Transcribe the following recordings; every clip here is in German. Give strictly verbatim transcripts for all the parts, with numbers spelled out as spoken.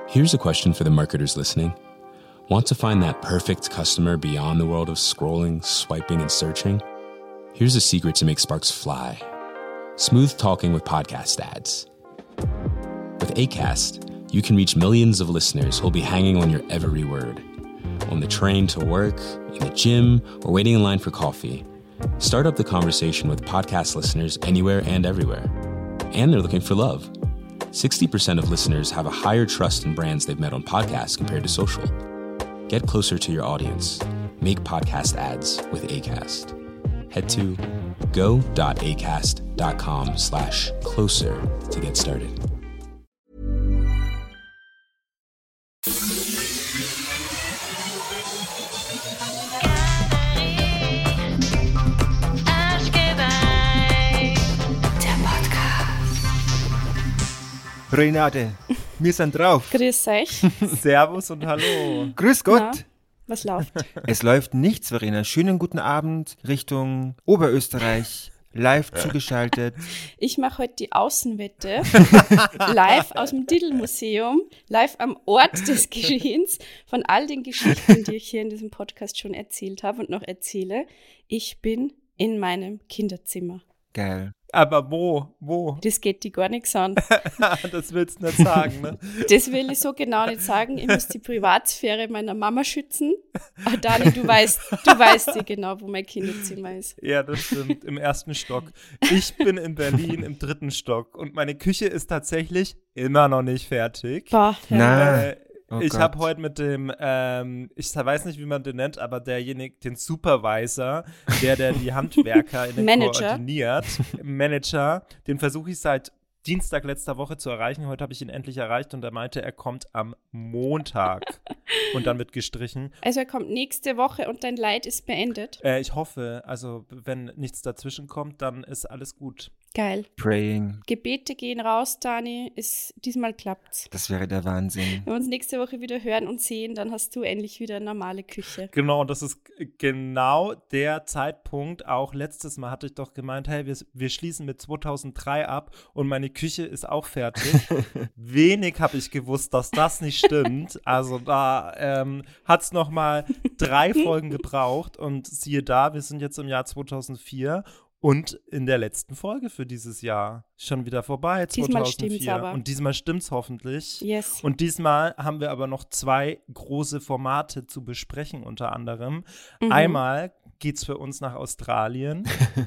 Here's a question for the marketers listening. Want to find that perfect customer beyond the world of scrolling, swiping, and searching? Here's a secret to make sparks fly. Smooth talking with podcast ads. With Acast, you can reach millions of listeners who'll be hanging on your every word. On the train to work, in the gym, or waiting in line for coffee. Start up the conversation with podcast listeners anywhere and everywhere. And they're looking for love. sixty percent of listeners have a higher trust in brands they've met on podcasts compared to social. Get closer to your audience. Make podcast ads with Acast. Head to go.acast.com slash closer to get started. Renate, wir sind drauf. Grüß euch. Servus und hallo. Grüß Gott. Na, was läuft? Es läuft nichts, Verena. Schönen guten Abend Richtung Oberösterreich. Live zugeschaltet. Ich mache heute die Außenwette. Live aus dem Diddl-Museum. Live am Ort des Geschehens. Von all den Geschichten, die ich hier in diesem Podcast schon erzählt habe und noch erzähle. Ich bin in meinem Kinderzimmer. Geil. Aber wo? Wo? Das geht die gar nichts an. Das willst du nicht sagen, ne? Das will ich so genau nicht sagen. Ich muss die Privatsphäre meiner Mama schützen. Aber Dani, du weißt, du weißt ja genau, wo mein Kinderzimmer ist. Ja, das stimmt. Im ersten Stock. Ich bin in Berlin im dritten Stock und meine Küche ist tatsächlich immer noch nicht fertig. Boah, ja. Na. Äh, Oh ich Gott. habe heute mit dem, ähm, ich weiß nicht, wie man den nennt, aber derjenige, den Supervisor, der, der die Handwerker in den Manager. koordiniert, Manager, den versuche ich seit Dienstag letzter Woche zu erreichen. Heute habe ich ihn endlich erreicht und er meinte, er kommt am Montag und dann wird gestrichen. Also er kommt nächste Woche und dein Leid ist beendet. Äh, ich hoffe, also wenn nichts dazwischen kommt, dann ist alles gut. Geil. Praying. Gebete gehen raus, Dani. Ist, diesmal klappt's. Das wäre der Wahnsinn. Wenn wir uns nächste Woche wieder hören und sehen, dann hast du endlich wieder eine normale Küche. Genau, das ist g- genau der Zeitpunkt. Auch letztes Mal hatte ich doch gemeint, hey, wir, wir schließen mit zweitausenddrei ab und meine Küche ist auch fertig. Wenig habe ich gewusst, dass das nicht stimmt. Also da ähm, hat es nochmal drei Folgen gebraucht und siehe da, wir sind jetzt im Jahr zweitausendvier und in der letzten Folge für dieses Jahr schon wieder vorbei, Diesmal zweitausendvier. stimmt's aber. Und diesmal stimmt's hoffentlich. Yes. Und diesmal haben wir aber noch zwei große Formate zu besprechen, unter anderem. Mhm. Einmal geht's für uns nach Australien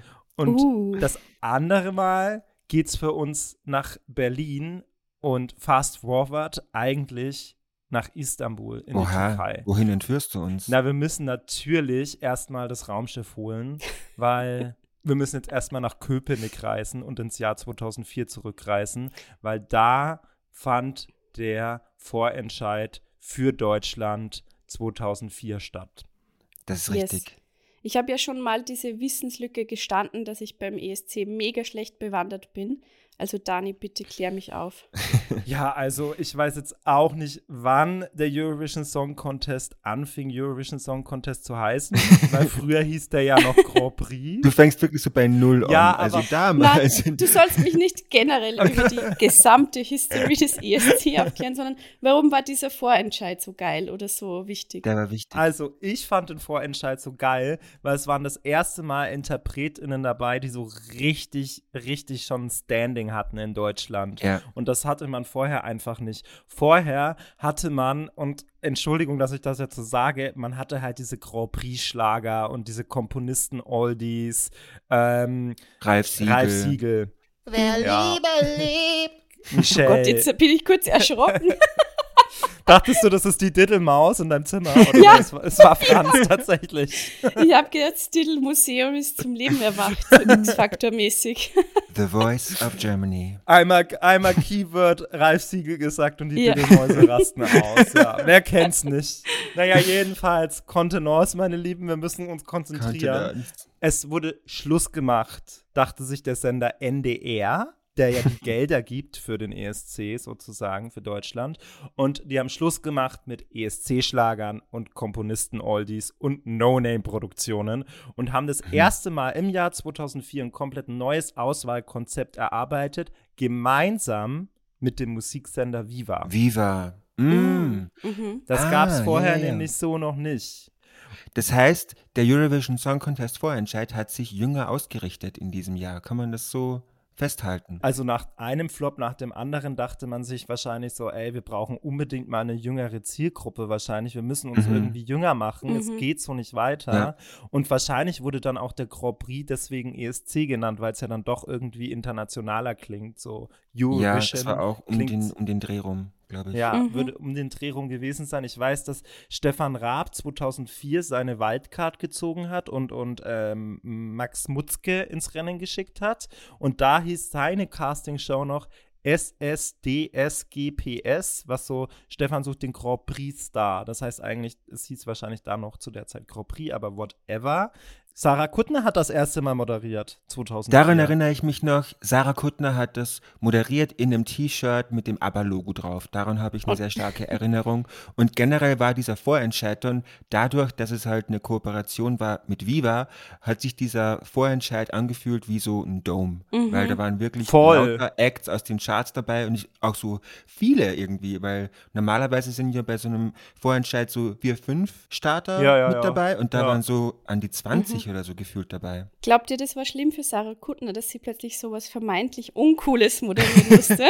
und Uh. das andere Mal geht's für uns nach Berlin und fast forward eigentlich nach Istanbul in die Oha, Türkei. wohin entführst du uns? Na, wir müssen natürlich erstmal das Raumschiff holen, weil wir müssen jetzt erstmal nach Köpenick reisen und ins Jahr zweitausendvier zurückreisen, weil da fand der Vorentscheid für Deutschland zweitausendvier statt. Das ist Yes. richtig. Ich habe ja schon mal diese Wissenslücke gestanden, dass ich beim E S C mega schlecht bewandert bin. Also Dani, bitte klär mich auf. Ja, also ich weiß jetzt auch nicht, wann der Eurovision Song Contest anfing, Eurovision Song Contest zu heißen, weil früher hieß der ja noch Grand Prix. Du fängst wirklich so bei Null Ja, an. Also aber- damals. Nein, du sollst mich nicht generell über die gesamte History des E S C aufklären, sondern warum war dieser Vorentscheid so geil oder so wichtig? Der war wichtig. Also, ich fand den Vorentscheid so geil, weil es waren das erste Mal InterpretInnen dabei, die so richtig, richtig schon ein Standing hatten in Deutschland. Ja. Und das hatte man vorher einfach nicht. Vorher hatte man, und Entschuldigung, dass ich das jetzt so sage, man hatte halt diese Grand Prix-Schlager und diese Komponisten-Oldies, ähm, Ralf Siegel. Ralf Siegel, Wer Ja. Liebe liebt. Michelle. Gott, jetzt bin ich kurz erschrocken. Dachtest du, das ist die Diddle-Maus in deinem Zimmer? Oder Ja. es, war, es war Franz tatsächlich. Ich habe gedacht, das Diddle-Museum ist zum Leben erwacht, so X-Faktor-mäßig. The Voice of Germany. Einmal, einmal Keyword Ralf Siegel gesagt und die Ja. Diddle-Mäuse rasten aus. Ja. Wer kennt's nicht? Naja, jedenfalls, Kontenance, meine Lieben, wir müssen uns konzentrieren. Kontinent. Es wurde Schluss gemacht, dachte sich der Sender N D R, der ja die Gelder gibt für den E S C sozusagen, für Deutschland. Und die haben Schluss gemacht mit E S C-Schlagern und Komponisten-Oldies und No-Name-Produktionen und haben das erste Mal im Jahr zweitausendvier ein komplett neues Auswahlkonzept erarbeitet, gemeinsam mit dem Musiksender Viva. Viva. Mm. Mhm. Das Ah, gab es vorher ja, ja, ja. nämlich so noch nicht. Das heißt, der Eurovision Song Contest Vorentscheid hat sich jünger ausgerichtet in diesem Jahr. Kann man das so festhalten? Also nach einem Flop nach dem anderen dachte man sich wahrscheinlich so, ey, wir brauchen unbedingt mal eine jüngere Zielgruppe wahrscheinlich. Wir müssen uns Mhm. irgendwie jünger machen. Mhm. Es geht so nicht weiter. Ja. Und wahrscheinlich wurde dann auch der Grand Prix deswegen E S C genannt, weil es ja dann doch irgendwie internationaler klingt. So Eurovision. Ja, das war auch um klingt- den, um den Dreh rum, glaube ich. Ja, Mhm. würde um den Dreh rum gewesen sein. Ich weiß, dass Stefan Raab zweitausendvier seine Wildcard gezogen hat und, und ähm, Max Mutzke ins Rennen geschickt hat. Und da hieß seine Castingshow noch S S D S G P S, was so, Stefan sucht den Grand Prix Star. Das heißt eigentlich, es hieß wahrscheinlich da noch zu der Zeit Grand Prix, aber whatever. Sarah Kuttner hat das erste Mal moderiert, zweitausendvier. Daran erinnere ich mich noch, Sarah Kuttner hat das moderiert in einem T-Shirt mit dem ABBA-Logo drauf. Daran habe ich eine sehr starke Erinnerung. Und generell war dieser Vorentscheid dann, dadurch, dass es halt eine Kooperation war mit Viva, hat sich dieser Vorentscheid angefühlt wie so ein Dome. Mhm. Weil da waren wirklich Voll. lauter Acts aus den Charts dabei und ich, auch so viele irgendwie, weil normalerweise sind ja bei so einem Vorentscheid so vier, fünf Starter Ja, ja, mit ja. dabei und da Ja. waren so an die zwanzig oder so gefühlt dabei. Glaubt ihr, das war schlimm für Sarah Kuttner, dass sie plötzlich sowas vermeintlich Uncooles moderieren musste?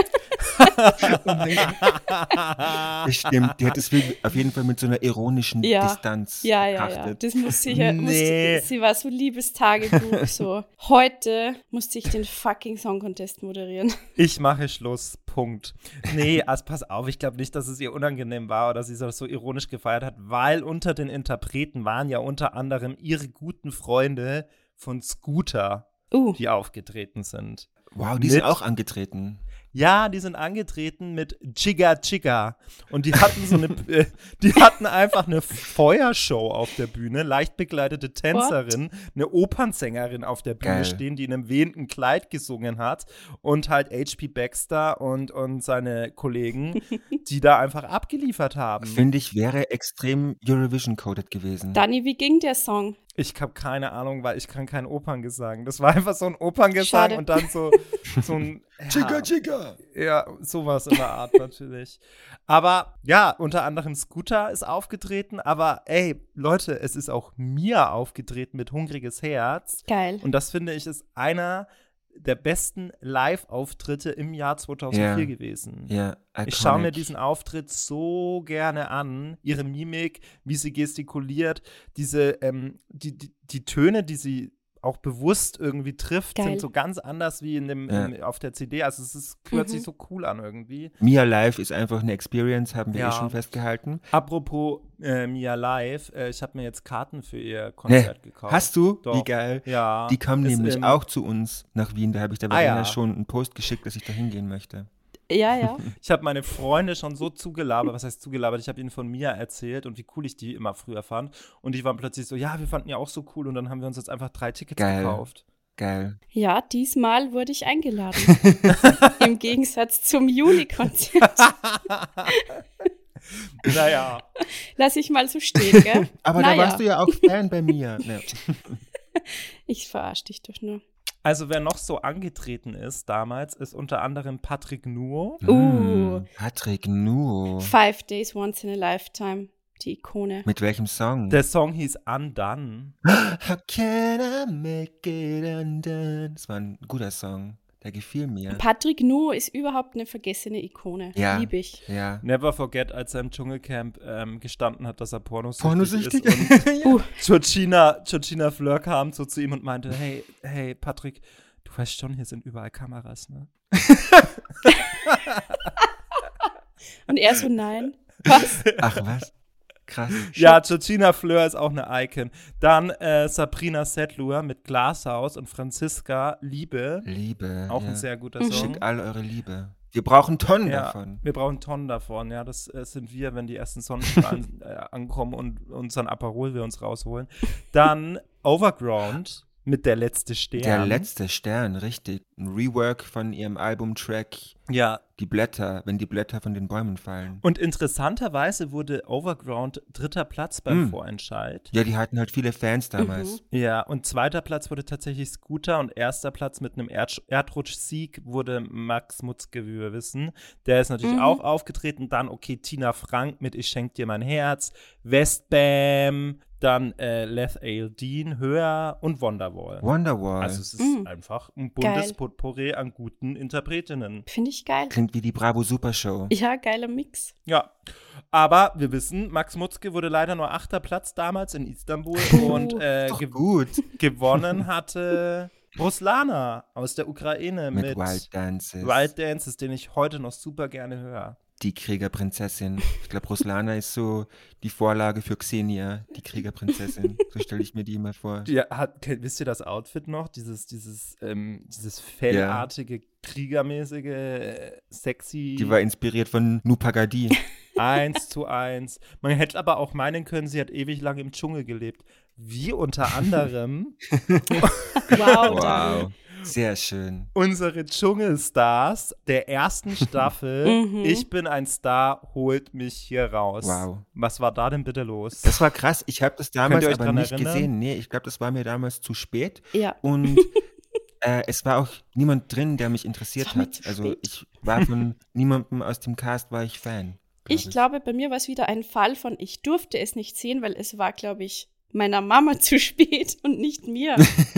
Das stimmt, die hat es auf jeden Fall mit so einer ironischen Ja. Distanz Ja, ja, ja. betrachtet. Das muss sicher, Nee. musste, sie war so Liebestagebuch, so. Heute musste ich den fucking Song Contest moderieren. Ich mache Schluss, Punkt. Nee, also pass auf, ich glaube nicht, dass es ihr unangenehm war oder sie das so ironisch gefeiert hat, weil unter den Interpreten waren ja unter anderem ihre guten Freunde von Scooter, Uh, die aufgetreten sind. Wow, die Mit- sind auch angetreten. Ja, die sind angetreten mit Chigga Chigga und die hatten so eine, äh, die hatten einfach eine Feuershow auf der Bühne, leicht begleitete Tänzerin, eine Opernsängerin auf der Bühne Geil. stehen, die in einem wehenden Kleid gesungen hat und halt H P Baxter und, und seine Kollegen, die da einfach abgeliefert haben. Finde ich, wäre extrem Eurovision-coded gewesen. Dani, wie ging der Song? Ich habe keine Ahnung, weil ich kann kein Operngesang. Das war einfach so ein Operngesang Schade. und dann so, so ein Chica, chica. Ja, sowas in der Art natürlich. Aber ja, unter anderem Scooter ist aufgetreten, aber ey, Leute, es ist auch Mia aufgetreten mit Hungriges Herz. Geil. Und das finde ich ist einer der besten Live-Auftritte im Jahr zweitausendvier Ja. gewesen. Ja, Ich schaue mir iconic. diesen Auftritt so gerne an. Ihre Mimik, wie sie gestikuliert, diese, ähm, die, die, die Töne, die sie auch bewusst irgendwie trifft, Geil. sind so ganz anders wie in dem, Ja. im, auf der C D. Also es ist, hört Mhm. sich so cool an irgendwie. Mia Live ist einfach eine Experience, haben wir Ja. eh schon festgehalten. Apropos äh, Mia Live, äh, ich habe mir jetzt Karten für ihr Konzert gekauft. Hast du? Doch. Wie geil. Ja. Die kam Ist nämlich im- auch zu uns nach Wien. Da habe ich der Ah, Verena ja. schon einen Post geschickt, dass ich da hingehen möchte. Ja, ja. Ich habe meine Freunde schon so zugelabert, was heißt zugelabert? Ich habe ihnen von Mia erzählt und wie cool ich die immer früher fand. Und die waren plötzlich so, ja, wir fanden die auch so cool und dann haben wir uns jetzt einfach drei Tickets Geil. gekauft. Geil. Ja, diesmal wurde ich eingeladen. Im Gegensatz zum Juli-Konzert. Naja. Lass ich mal so stehen, gell? Aber naja, da warst du ja auch Fan bei mir. Ja. ich verarsche dich doch nur. Also wer noch so angetreten ist damals, ist unter anderem Patrick Nuo. Uh. Mm, Patrick Nuo. Five Days Once in a Lifetime, die Ikone. Mit welchem Song? Der Song hieß Undone. How can I make it undone? Das war ein guter Song. Der gefiel mir. Patrick Nuo ist überhaupt eine vergessene Ikone. Ja. Lieb ich. Ja. Never forget, als er im Dschungelcamp ähm, gestanden hat, dass er pornosüchtig, Pornosüchtig? ist. Und Uh, Georgina, Georgina Fleur kam so zu ihm und meinte, hey, hey, Patrick, du weißt schon, hier sind überall Kameras, ne? und er so, nein. Was? Ach was? Krass. Ja, Georgina Fleur ist auch eine Icon. Dann äh, Sabrina Setlur mit Glashaus und Franziska Liebe. Liebe. Auch ja. ein sehr guter Mhm. Song. Schickt all eure Liebe. Wir brauchen Tonnen Ja, davon. wir brauchen Tonnen davon. Ja, das äh, sind wir, wenn die ersten Sonnenstrahlen äh, ankommen und unseren Aperol wir uns rausholen. Dann Overground mit Der letzte Stern. Der letzte Stern, richtig. Ein Rework von ihrem Albumtrack Ja. Die Blätter, wenn die Blätter von den Bäumen fallen. Und interessanterweise wurde Overground dritter Platz beim Mm. Vorentscheid. Ja, die hatten halt viele Fans damals. Ja, und zweiter Platz wurde tatsächlich Scooter und erster Platz mit einem Erd Erdrutschsieg wurde Max Mutzke, wie wir wissen. Der ist natürlich Mhm. auch aufgetreten. Dann, okay, Tina Frank mit Ich schenk dir mein Herz, Westbam, dann äh, Leth Dean, Höher und Wonderwall. Wonderwall. Also es ist Mhm. einfach ein Geil. buntes Potpourri an guten Interpretinnen. Finde ich geil. Klingt wie die Bravo Super Show. Ja, geiler Mix. Ja, aber wir wissen, Max Mutzke wurde leider nur achter Platz damals in Istanbul und äh, Doch ge gut. gewonnen hatte Ruslana aus der Ukraine Mit, mit, Wild Dances. Wild Dances, den ich heute noch super gerne höre. Die Kriegerprinzessin. Ich glaube, Ruslana ist so die Vorlage für Xenia, die Kriegerprinzessin. So stelle ich mir die immer vor. Die hat, kennt- wisst ihr das Outfit noch? Dieses, dieses, ähm, dieses fellartige, kriegermäßige, äh, sexy. Die war inspiriert von Nupagadi. Eins zu eins. Man hätte aber auch meinen können, sie hat ewig lang im Dschungel gelebt. Wie unter anderem Wow, Daniel. Wow. Sehr schön. unsere Dschungelstars der ersten Staffel. Mhm. Ich bin ein Star, holt mich hier raus. Wow. Was war da denn bitte los? Das war krass. Ich habe das damals euch aber dran nicht erinnern? gesehen. Nee, ich glaube, das war mir damals zu spät. Ja. Und äh, es war auch niemand drin, der mich interessiert Es war mir hat. zu Also spät. ich war von niemandem aus dem Cast war ich Fan. glaub Ich glaube, bei mir war es wieder ein Fall von, ich durfte es nicht sehen, weil es war, glaube ich, meiner Mama zu spät und nicht mir.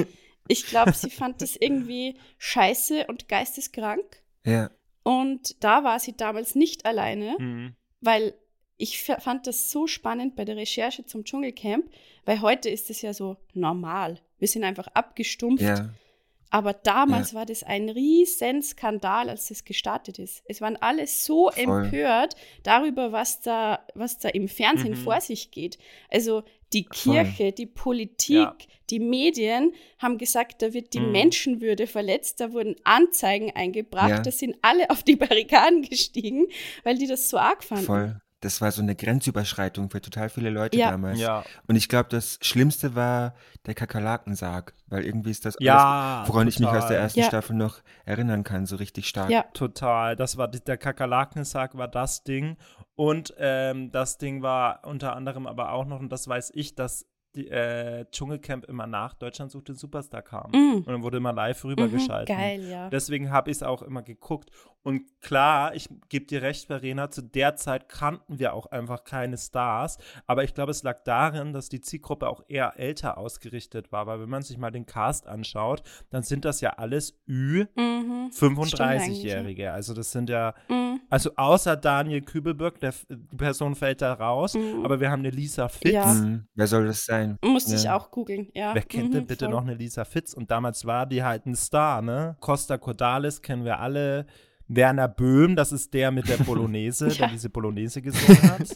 Ich glaube, sie fand das irgendwie scheiße und geisteskrank. Ja. Und da war sie damals nicht alleine, Mhm. weil ich f- fand das so spannend bei der Recherche zum Dschungelcamp, weil heute ist es ja so normal. Wir sind einfach abgestumpft. Ja. Aber damals war das ein riesen Skandal, als das gestartet ist. Es waren alle so Voll. empört darüber, was da, was da im Fernsehen Mhm. vor sich geht. Also die Voll. Kirche, die Politik, Ja. die Medien haben gesagt, da wird die Mhm. Menschenwürde verletzt, da wurden Anzeigen eingebracht, Ja. da sind alle auf die Barrikaden gestiegen, weil die das so arg fanden. Voll. Das war so eine Grenzüberschreitung für total viele Leute Ja. damals. Ja. Und ich glaube, das Schlimmste war der Kakerlakensarg, weil irgendwie ist das alles, Ja, woran ich mich aus der total. ersten Ja. Staffel noch erinnern kann, so richtig stark. Ja. Total. Das war die- der Kakerlakensarg war das Ding. Und ähm, das Ding war unter anderem aber auch noch, und das weiß ich, dass die, äh, Dschungelcamp immer nach Deutschland sucht den Superstar kam. Mm. Und dann wurde immer live Mhm, rübergeschaltet. geil, ja. Deswegen habe ich es auch immer geguckt. Und klar, ich gebe dir recht, Verena, zu der Zeit kannten wir auch einfach keine Stars. Aber ich glaube, es lag darin, dass die Zielgruppe auch eher älter ausgerichtet war. Weil wenn man sich mal den Cast anschaut, dann sind das ja alles Ü Mhm. fünfunddreißig-Jährige. Also das sind ja, Mhm. also außer Daniel Kübelberg, der, die Person fällt da raus. Mhm. Aber wir haben eine Lisa Fitz. Ja. Mhm. Wer soll das sein? Musste ich Ja. auch googeln, ja. Wer kennt denn Mhm, bitte voll. noch eine Lisa Fitz? Und damals war die halt ein Star, ne? Costa Cordalis kennen wir alle. Werner Böhm, das ist der mit der Bolognese, Ja. der diese Bolognese gesungen hat.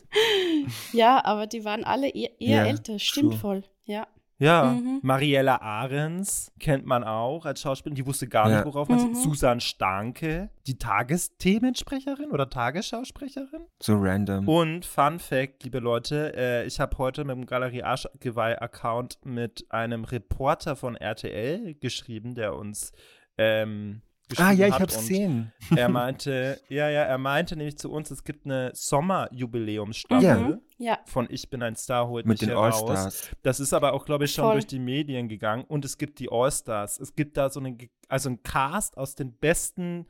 Ja, aber die waren alle eher, eher Ja, älter, stimmt true. voll, ja. Ja, Mhm. Mariella Ahrens kennt man auch als Schauspielerin. Die wusste gar Ja. nicht, worauf man Mhm. sieht. Susan Starke, die Tagesthemensprecherin oder Tagesschausprecherin. So random. Und Fun Fact, liebe Leute, äh, ich habe heute mit dem Galerie Arschgeweih-Account mit einem Reporter von R T L geschrieben, der uns ähm, geschrieben ah ja, ich hat hab's und gesehen. er meinte, ja, ja, er meinte nämlich zu uns, es gibt eine Sommerjubiläumsstaffel Ja. Mhm. Ja, von Ich bin ein Star, holt Mit mich den hier raus. Allstars. Das ist aber auch, glaube ich, schon Voll. durch die Medien gegangen. Und es gibt die Allstars. Es gibt da so einen, also einen Cast aus den besten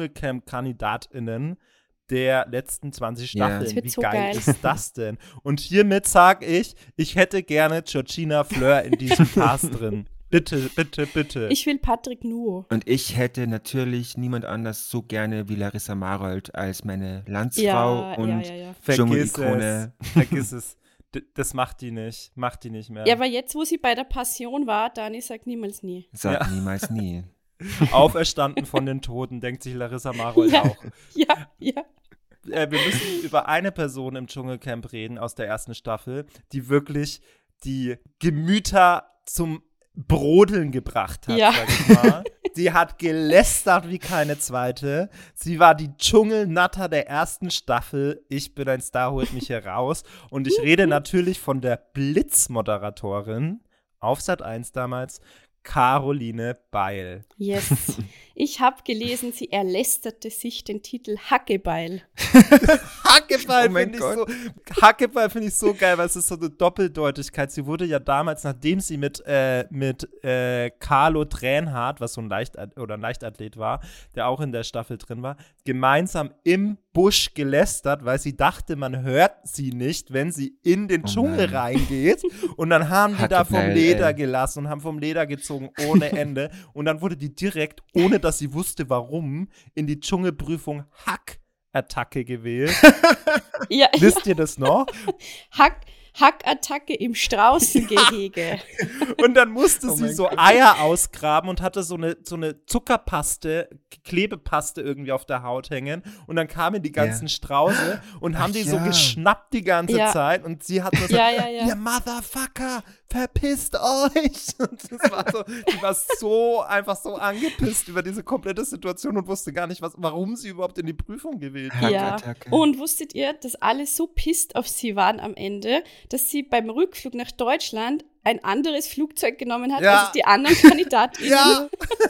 Dschungelcamp-KandidatInnen der letzten zwanzig Ja. Staffeln. Das wird Wie so geil, geil. ist das denn? Und hiermit sage ich, ich hätte gerne Georgina Fleur in diesem Cast drin. Bitte, bitte, bitte. ich will Patrick Nuo. Und ich hätte natürlich niemand anders so gerne wie Larissa Marold als meine Landsfrau Ja, und ja, ja, ja. Vergiss Dschungelikone. es. Vergiss es. D das macht die nicht. Macht die nicht mehr. Ja, aber jetzt, wo sie bei der Passion war, Dani sagt niemals nie. Sag Ja. niemals nie. Auferstanden von den Toten, denkt sich Larissa Marold Ja. auch. Ja, ja. Äh, wir müssen über eine Person im Dschungelcamp reden aus der ersten Staffel, die wirklich die Gemüter zum Brodeln gebracht hat, Ja. sag ich mal. Die hat gelästert wie keine zweite. Sie war die Dschungelnatter der ersten Staffel. Ich bin ein Star, holt mich hier raus. Und ich rede natürlich von der Blitzmoderatorin auf Sat eins damals, Caroline Beil. Yes. Ich habe gelesen, sie erlästerte sich den Titel Hackebeil. Hackebeil Oh mein finde ich, so, Hackebeil find ich so geil, weil es ist so eine Doppeldeutigkeit. Sie wurde ja damals, nachdem sie mit, äh, mit äh, Carlo Tränhardt, was so ein Leichtathlet oder ein Leichtathlet war, der auch in der Staffel drin war, gemeinsam im Busch gelästert, weil sie dachte, man hört sie nicht, wenn sie in den Oh Dschungel nein. reingeht. Und dann haben die da vom Hackebeil, Leder ey. gelassen und haben vom Leder gezogen ohne Ende. Und dann wurde die direkt, ohne dass sie wusste, warum, in die Dschungelprüfung Hackattacke gewählt. Ja, Wisst ihr das noch? Hack, Hackattacke im Straußengehege. Und dann musste Oh sie mein so Gott. Eier ausgraben und hatte so eine, so eine Zuckerpaste, Klebepaste irgendwie auf der Haut hängen. Und dann kamen die ganzen Ja. Strauße und haben Ach die so ja. geschnappt die ganze Ja. Zeit. Und sie hat nur so, Ja, ja, ja. ihr Motherfucker, verpisst euch. Und das war so, die war so einfach so angepisst über diese komplette Situation und wusste gar nicht, was, warum sie überhaupt in die Prüfung gewählt wurde. Ja. Hackattacke. Und wusstet ihr, dass alle so pisst auf sie waren am Ende, dass sie beim Rückflug nach Deutschland ein anderes Flugzeug genommen hat Ja. als die anderen Kandidatinnen? Ja.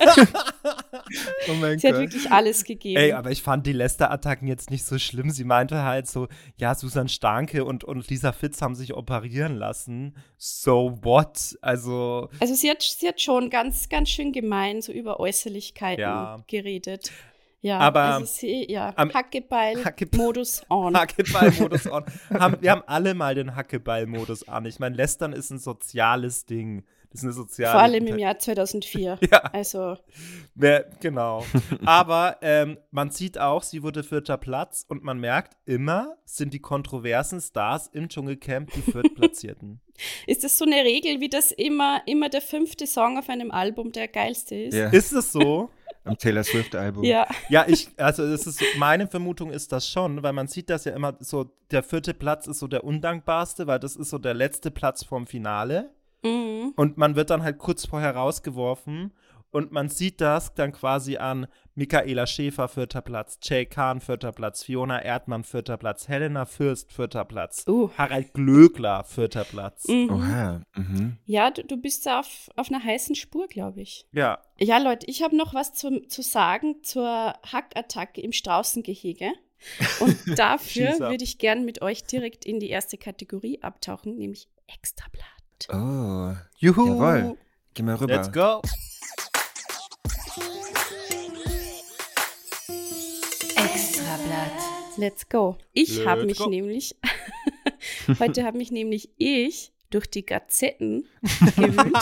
Oh mein Sie hat Gott. wirklich alles gegeben. Ey, aber ich fand die Lästerattacken jetzt nicht so schlimm. Sie meinte halt so, ja, Susan Starke und, und Lisa Fitz haben sich operieren lassen. So what? Also, Also sie hat, sie hat schon ganz, ganz schön gemein so über Äußerlichkeiten Ja. geredet. Ja, Aber also sie, ja, am- Hackebeil, Hackebeil- Modus on. Hackebeil-Modus on. Haben, wir haben alle mal den Hackebeil-Modus an. Ich meine, Lästern ist ein soziales Ding. Das ist eine soziale Vor allem im Jahr zweitausendvier. Ja. Also, Wer- Genau. Aber ähm, man sieht auch, sie wurde vierter Platz und man merkt, immer sind die kontroversen Stars im Dschungelcamp die Viertplatzierten. ist das so eine Regel, wie das immer, immer der fünfte Song auf einem Album der geilste ist? Ja, Ist es so? am Taylor Swift-Album. Ja. Ja, ich, also es ist so, meine Vermutung ist das schon, weil man sieht das ja immer so, der vierte Platz ist so der undankbarste, weil das ist so der letzte Platz vom Finale. Mhm. Und man wird dann halt kurz vorher rausgeworfen und man sieht das dann quasi an Michaela Schäfer, vierter Platz, Jay Kahn, vierter Platz, Fiona Erdmann, vierter Platz, Helena Fürst, vierter Platz, Uh. Harald Glöckler, vierter Platz. Mhm. Oha. Mhm. Ja, du, du bist da auf, auf einer heißen Spur, glaube ich. Ja, Ja, Leute, ich habe noch was zu, zu sagen zur Hackattacke im Straußengehege. Und dafür Schieß ab. würde ich gern mit euch direkt in die erste Kategorie abtauchen, nämlich Extrablatt. Oh, juhu, jawohl. Geh mal rüber. let's go. Extrablatt. Let's go. Ich habe Let's mich go. nämlich, heute habe mich nämlich ich durch die Gazetten gewühlt,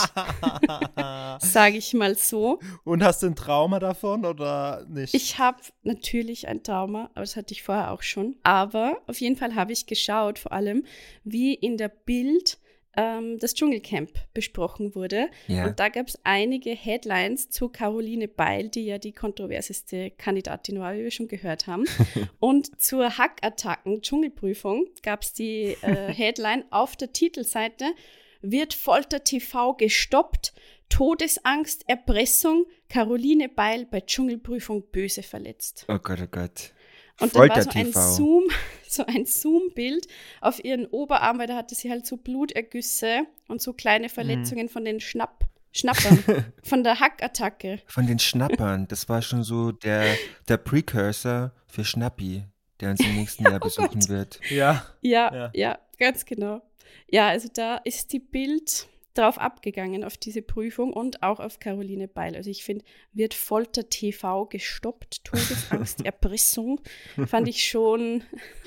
sage ich mal so. Und hast du ein Trauma davon oder nicht? Ich habe natürlich ein Trauma, aber das hatte ich vorher auch schon. Aber auf jeden Fall habe ich geschaut, vor allem, wie in der Bild ähm, das Dschungelcamp besprochen wurde. Ja. Und da gab es einige Headlines zu Caroline Beil, die ja die kontroverseste Kandidatin war, wie wir schon gehört haben. Und zur Hackattacken-Dschungelprüfung gab es die äh, Headline auf der Titelseite: Wird Folter T V gestoppt? Todesangst, Erpressung, Caroline Beil bei Dschungelprüfung böse verletzt. Oh Gott, oh Gott. Und dann war so Folter-T ein V. Zoom, so ein Zoom-Bild auf ihren Oberarm, weil da hatte sie halt so Blutergüsse und so kleine Verletzungen von den Schnapp, Schnappern, von der Hackattacke. Von den Schnappern. Das war schon so der, der Precursor für Schnappi, der uns im nächsten Jahr besuchen wird. ja. Ja, Ja. ja, ganz genau. Ja, also da ist die Bild drauf abgegangen, auf diese Prüfung und auch auf Caroline Beil. Also ich finde, wird Folter T V gestoppt, Todesangst, Erpressung, fand ich schon,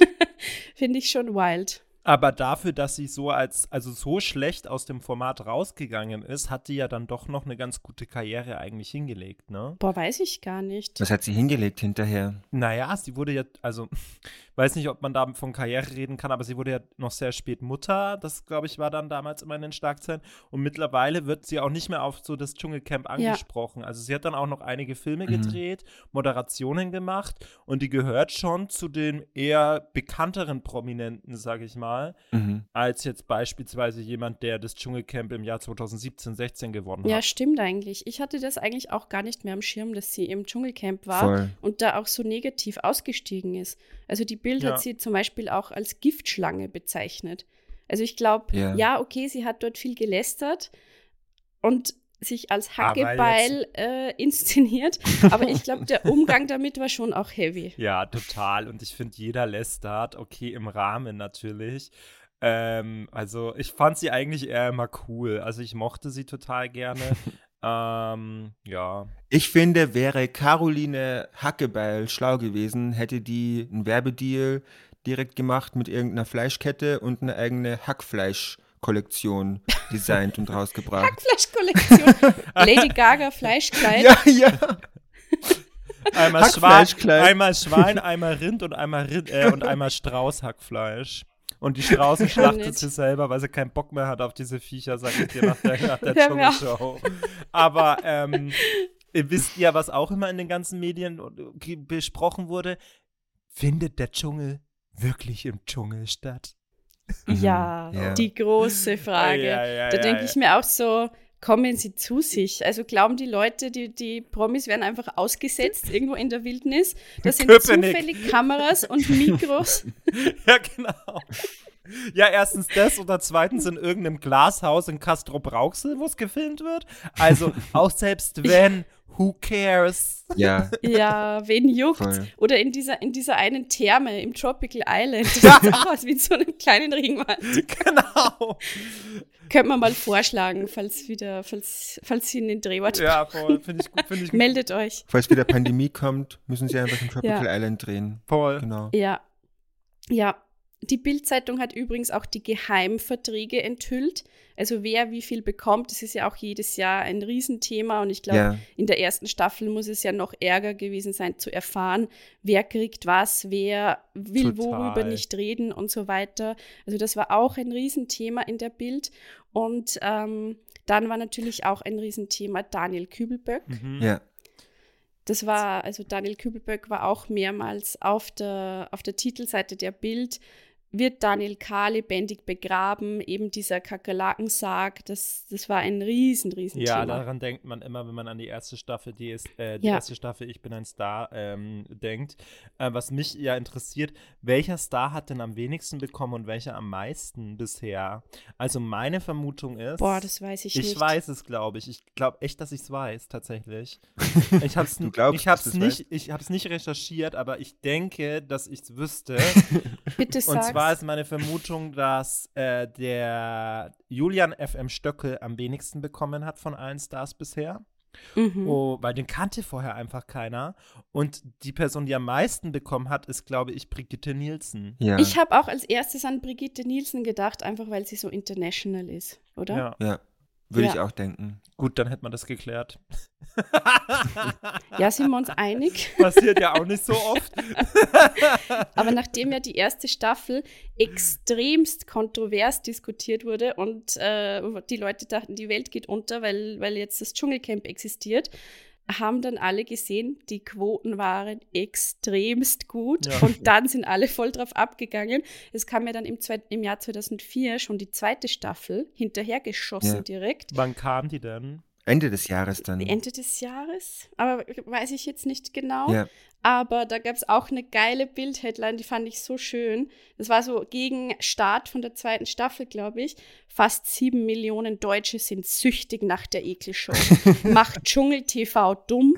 finde ich schon wild. Aber dafür, dass sie so als, also so schlecht aus dem Format rausgegangen ist, hat die ja dann doch noch eine ganz gute Karriere eigentlich hingelegt, ne? Boah, weiß ich gar nicht. Was hat sie hingelegt hinterher? Naja, sie wurde ja, also, weiß nicht, ob man da von Karriere reden kann, aber sie wurde ja noch sehr spät Mutter. Das, glaube ich, war dann damals immer in den Schlagzeilen. Und mittlerweile wird sie auch nicht mehr auf so das Dschungelcamp angesprochen. Also sie hat dann auch noch einige Filme Mhm. gedreht, Moderationen gemacht und die gehört schon zu den eher bekannteren Prominenten, sage ich mal, Mhm. als jetzt beispielsweise jemand, der das Dschungelcamp im Jahr zweitausendsiebzehn, sechzehn gewonnen Ja, hat. stimmt eigentlich. Ich hatte das eigentlich auch gar nicht mehr am Schirm, dass sie im Dschungelcamp war Voll. und da auch so negativ ausgestiegen ist. Also die Bild Ja. hat sie zum Beispiel auch als Giftschlange bezeichnet. Also ich glaube, Ja. ja, okay, sie hat dort viel gelästert und sich als Aber Hackebeil äh, inszeniert. Aber ich glaube, der Umgang damit war schon auch heavy. Ja, total. Und ich finde, jeder lästert, okay, im Rahmen natürlich. Ähm, also ich fand sie eigentlich eher immer cool. Also ich mochte sie total gerne. ähm, ja. Ich finde, wäre Caroline Hackebeil schlau gewesen, hätte die einen Werbedeal direkt gemacht mit irgendeiner Fleischkette und eine eigene Hackfleisch-Kollektion designt und rausgebracht. Hackfleischkollektion. Lady Gaga Fleischkleid. Ja, ja. Einmal Schwein, Hackfleischkleid. einmal Schwein, einmal Rind und einmal Rind, äh, und einmal Straußhackfleisch. Und die Straußen schlachtet nicht. sie selber, weil sie keinen Bock mehr hat auf diese Viecher, sag ich dir, nach der, nach der Hör mir auf. Dschungelshow. Aber ähm, ihr wisst ja, was auch immer in den ganzen Medien besprochen wurde. Findet der Dschungel wirklich im Dschungel statt? Ja, Ja. die große Frage. Ja, ja, da ja, denke ja. ich mir auch so, kommen sie zu sich? Also glauben die Leute, die, die Promis werden einfach ausgesetzt irgendwo in der Wildnis? Da sind Köpenick. zufällig Kameras und Mikros. Ja, genau. Ja, erstens das oder zweitens in irgendeinem Glashaus in Castrop-Rauxel, wo es gefilmt wird. Also auch selbst wenn, who cares? Ja, Ja, wen juckt? voll. Oder in dieser, in dieser einen Therme im Tropical Island. Das sieht auch aus wie in so einem kleinen Ringwald. Genau. Könnte man mal vorschlagen, falls wieder, falls, falls sie in den Drehort Ja, voll. Finde ich gut. Finde ich gut. meldet euch. Falls wieder Pandemie kommt, müssen sie einfach im Tropical Ja. Island drehen. Voll. Genau. Ja. Ja. Die Bild-Zeitung hat übrigens auch die Geheimverträge enthüllt. Also wer wie viel bekommt, das ist ja auch jedes Jahr ein Riesenthema. Und ich glaube, Ja. in der ersten Staffel muss es ja noch ärger gewesen sein, zu erfahren, wer kriegt was, wer will Total. worüber nicht reden und so weiter. Also das war auch ein Riesenthema in der Bild. Und ähm, dann war natürlich auch ein Riesenthema Daniel Kübelböck. Mhm. Ja. Das war, also Daniel Kübelböck war auch mehrmals auf der, auf der Titelseite der Bild. Wird Daniel K. lebendig begraben? Eben dieser Kakerlakensarg, das, das war ein riesen, riesen Ja, Thema. daran denkt man immer, wenn man an die erste Staffel, die, ist, äh, die Ja. erste Staffel Ich bin ein Star ähm, denkt. Äh, was mich ja interessiert, welcher Star hat denn am wenigsten bekommen und welcher am meisten bisher? Also meine Vermutung ist, Boah, das weiß ich, ich nicht. weiß es, glaube ich. Ich glaube echt, dass ich es weiß, tatsächlich. Ich habe es Du glaubst, ich hab's dass du's nicht, ich hab's nicht recherchiert, aber ich denke, dass ich es wüsste. Bitte Und sag's. zwar ist meine Vermutung, dass äh, der Julian F M. Stöckel am wenigsten bekommen hat von allen Stars bisher. Mhm. Oh, weil den kannte vorher einfach keiner. Und die Person, die am meisten bekommen hat, ist, glaube ich, Brigitte Nielsen. Ja. Ich habe auch als erstes an Brigitte Nielsen gedacht, einfach weil sie so international ist, oder? Ja. ja. Würde Ja. ich auch denken. Gut, dann hätte man das geklärt. Ja, sind wir uns einig? Passiert ja auch nicht so oft. Aber nachdem ja die erste Staffel extremst kontrovers diskutiert wurde und äh, die Leute dachten, die Welt geht unter, weil, weil jetzt das Dschungelcamp existiert, haben dann alle gesehen, die Quoten waren extremst gut Ja. und dann sind alle voll drauf abgegangen. Es kam ja dann im, zwei, im Jahr zweitausendvier schon die zweite Staffel hinterhergeschossen Ja. direkt. Wann kam die denn? Ende des Jahres dann. Ende des Jahres, aber weiß ich jetzt nicht genau. Ja. Aber da gab es auch eine geile Bild-Headline, die fand ich so schön. Das war so gegen Start von der zweiten Staffel, glaube ich. Fast sieben Millionen Deutsche sind süchtig nach der Ekelshow. Macht Dschungel-T V dumm.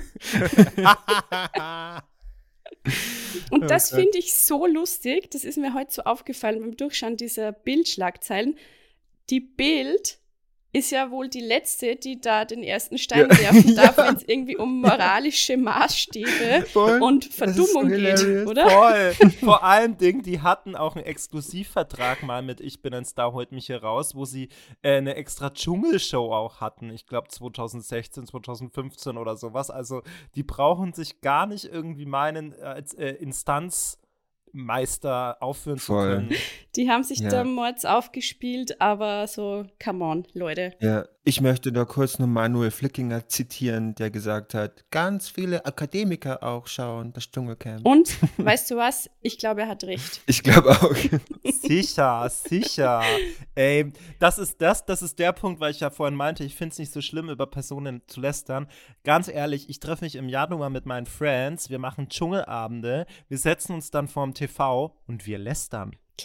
Und das Okay. finde ich so lustig. Das ist mir heute so aufgefallen beim Durchschauen dieser Bildschlagzeilen. Die Bild ist ja wohl die letzte, die da den ersten Stein Ja. werfen darf, Ja. wenn es irgendwie um moralische Maßstäbe Voll. und Das ist Verdummung so geht, hilarious. oder? Voll. Vor allen Dingen, die hatten auch einen Exklusivvertrag mal mit Ich bin ein Star, holt mich hier raus, wo sie äh, eine extra Dschungelshow auch hatten. Ich glaube zweitausendsechzehn, zweitausendfünfzehn oder sowas. Also die brauchen sich gar nicht irgendwie meinen, als äh, Instanzmeister aufführen Voll. zu können. Die haben sich Ja. da Mords aufgespielt, aber so, come on, Leute. Ja, ich möchte da kurz noch Manuel Flickinger zitieren, der gesagt hat, ganz viele Akademiker auch schauen, das Dschungelcamp. Und, weißt du was? Ich glaube, er hat recht. Ich glaube auch. Sicher, sicher. Ey, das ist das, das ist der Punkt, weil ich ja vorhin meinte, ich finde es nicht so schlimm, über Personen zu lästern. Ganz ehrlich, ich treffe mich im Januar mit meinen Friends, wir machen Dschungelabende, wir setzen uns dann vorm T V und wir lästern. Klar.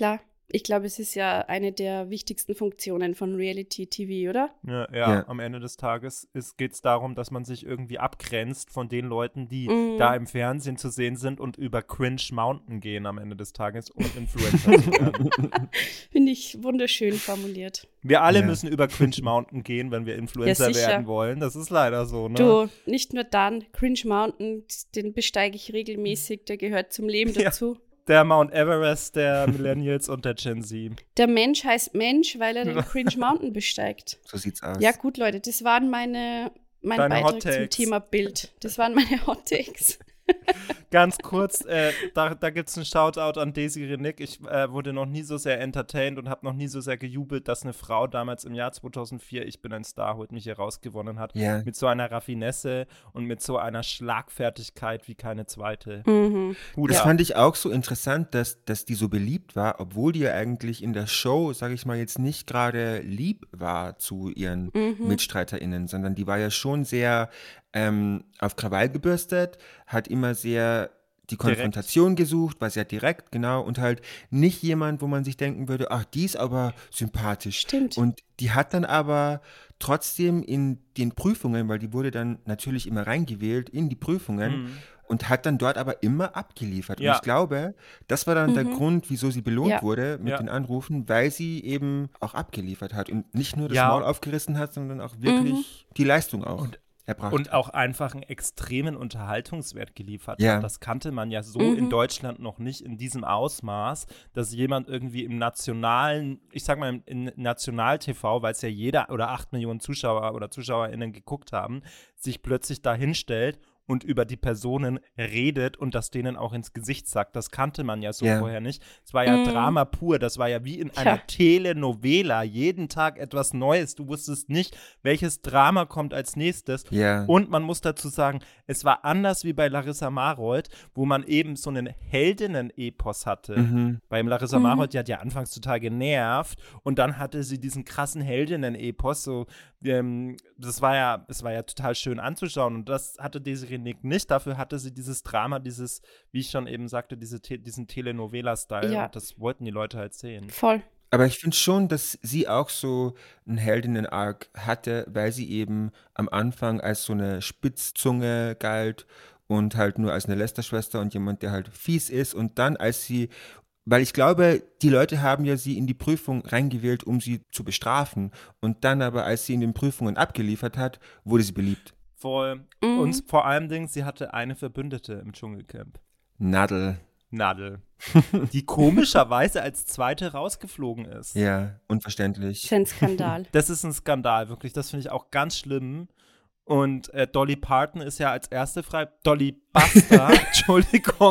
Ich glaube, es ist ja eine der wichtigsten Funktionen von Reality-T V, oder? Ja, ja, Ja. am Ende des Tages geht es darum, dass man sich irgendwie abgrenzt von den Leuten, die Mhm. da im Fernsehen zu sehen sind und über Cringe Mountain gehen am Ende des Tages, um Influencer zu werden. Finde ich wunderschön formuliert. Wir alle Ja. müssen über Cringe Mountain gehen, wenn wir Influencer Ja, sicher. werden wollen. Das ist leider so, ne? Du, nicht nur dann, Cringe Mountain, den besteige ich regelmäßig, der gehört zum Leben Ja. dazu. Der Mount Everest der Millennials und der Gen Z. Der Mensch heißt Mensch, weil er den Cringe Mountain besteigt. So sieht's aus. Ja gut, Leute, das waren meine, mein Deine Beitrag Hot zum Takes. Thema Bild. Das waren meine Hot Takes. Ganz kurz, äh, da, da gibt es einen Shoutout an Desiree Nick. Ich äh, wurde noch nie so sehr entertained und habe noch nie so sehr gejubelt, dass eine Frau damals im Jahr zweitausendvier Ich bin ein Star, holt mich hier rausgewonnen hat. Ja. Mit so einer Raffinesse und mit so einer Schlagfertigkeit wie keine zweite. Mhm. Hut Das ab. fand ich auch so interessant, dass, dass die so beliebt war, obwohl die ja eigentlich in der Show, sage ich mal, jetzt nicht gerade lieb war zu ihren Mhm. MitstreiterInnen, sondern die war ja schon sehr ähm, auf Krawall gebürstet, hat immer sehr die Konfrontation gesucht, war sehr direkt, genau, und halt nicht jemand, wo man sich denken würde, ach, die ist aber sympathisch. Stimmt. Und die hat dann aber trotzdem in den Prüfungen, weil die wurde dann natürlich immer reingewählt in die Prüfungen, Mhm. und hat dann dort aber immer abgeliefert. Ja. Und ich glaube, das war dann der Mhm. Grund, wieso sie belohnt Ja. wurde mit Ja. den Anrufen, weil sie eben auch abgeliefert hat und nicht nur das Ja. Maul aufgerissen hat, sondern auch wirklich die Leistung auch erbracht. Und auch einfach einen extremen Unterhaltungswert geliefert Ja. hat. Das kannte man ja so Mhm. in Deutschland noch nicht in diesem Ausmaß, dass jemand irgendwie im nationalen, ich sag mal im, im National-T V, weil es ja jeder oder acht Millionen Zuschauer oder ZuschauerInnen geguckt haben, sich plötzlich da hinstellt und über die Personen redet und das denen auch ins Gesicht sagt. Das kannte man ja so Ja. vorher nicht. Es war ja Mhm. Drama pur. Das war ja wie in einer Ja. Telenovela. Jeden Tag etwas Neues. Du wusstest nicht, welches Drama kommt als nächstes. ja. Und man muss dazu sagen, es war anders wie bei Larissa Marold, wo man eben so einen Heldinnen-Epos hatte. Mhm. Beim Larissa Mhm. Marold, die hat ja anfangs total genervt und dann hatte sie diesen krassen Heldinnen-Epos. So, ähm, das war ja, es war ja total schön anzuschauen und das hatte Desiree Nick nicht. Dafür hatte sie dieses Drama, dieses, wie ich schon eben sagte, diese, Te- diesen Telenovela-Style. Ja. Und das wollten die Leute halt sehen. Voll. Aber ich finde schon, dass sie auch so einen Heldinnen-Arc hatte, weil sie eben am Anfang als so eine Spitzzunge galt und halt nur als eine Lästerschwester und jemand, der halt fies ist. Und dann, als sie, weil ich glaube, die Leute haben ja sie in die Prüfung reingewählt, um sie zu bestrafen. Und dann aber, als sie in den Prüfungen abgeliefert hat, wurde sie beliebt. Voll. Mhm. Und vor allem, Dingen, sie hatte eine Verbündete im Dschungelcamp. Nadel. Nadel. Die komischerweise als zweite rausgeflogen ist. Ja, Das unverständlich. ist ein Skandal. Das ist ein Skandal, wirklich. Das finde ich auch ganz schlimm. Und äh, Dolly Parton ist ja als erste frei. Dolly Buster, Entschuldigung.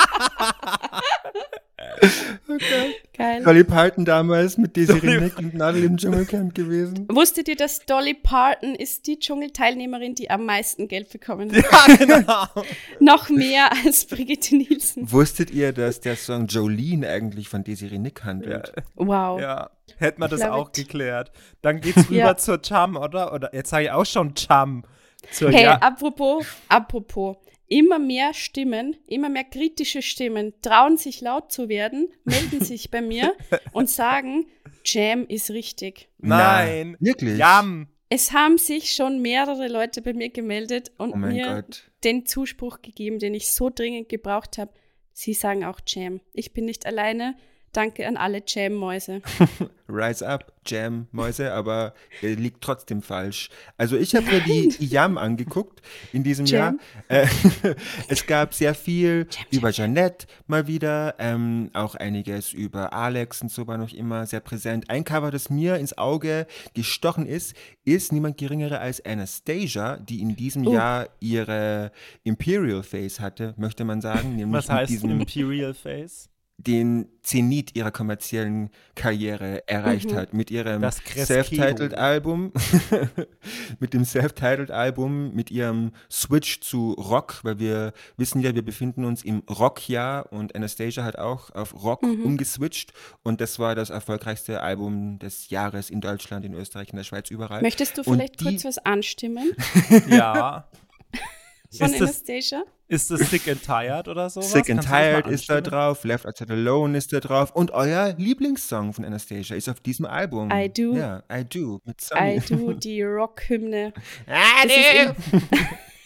Geil. Dolly Parton damals mit Desiree Dolly- Nick und Nadel im Dschungelcamp gewesen. Wusstet ihr, dass Dolly Parton ist die Dschungelteilnehmerin, die am meisten Geld bekommen hat? Ja, genau. Noch mehr als Brigitte Nielsen. Wusstet ihr, dass der Song Jolene eigentlich von Desiree Nick handelt? Wow. Ja, hätte man das Love auch it. geklärt. Dann geht's rüber Ja. zur Cham, oder? Oder jetzt sage ich auch schon Cham. Zur Hey, ja apropos, apropos, immer mehr Stimmen, immer mehr kritische Stimmen trauen sich laut zu werden, melden sich bei mir und sagen, Jam ist richtig. Nein. Na, wirklich? Jam. Es haben sich schon mehrere Leute bei mir gemeldet und Oh mein mir Gott. den Zuspruch gegeben, den ich so dringend gebraucht habe. Sie sagen auch Jam. Ich bin nicht alleine. Danke an alle Jam-Mäuse. Rise up, Jam, Mäuse, aber er liegt trotzdem falsch. Also ich habe mir die, die Jam angeguckt in diesem Jam? Jahr. Äh, es gab sehr viel über Jeanette mal wieder, ähm, auch einiges über Alex und so war noch immer sehr präsent. Ein Cover, das mir ins Auge gestochen ist, ist niemand geringere als Anastasia, die in diesem Oh. Jahr ihre Imperial Face hatte, möchte man sagen. Nämlich Was mit heißt diesem Imperial Face? den Zenit ihrer kommerziellen Karriere erreicht Mhm. hat mit ihrem Das Crescendo. Self-Titled Album, mit dem Self-Titled Album, mit ihrem Switch zu Rock, weil wir wissen ja, wir befinden uns im Rockjahr und Anastasia hat auch auf Rock Mhm. umgeswitcht und das war das erfolgreichste Album des Jahres in Deutschland, in Österreich, in der Schweiz, überall. Möchtest du Und vielleicht die- kurz was anstimmen Ja. von Ist das- Anastasia? Ist das Sick and Tired oder sowas? Sick and Kannst du das mal Tired ist da anstimmen? drauf, Left Outside Alone ist da drauf und euer Lieblingssong von Anastasia ist auf diesem Album. I Do. Ja, I Do mit I Sunny. Do, die Rock-Hymne. I Das do. ist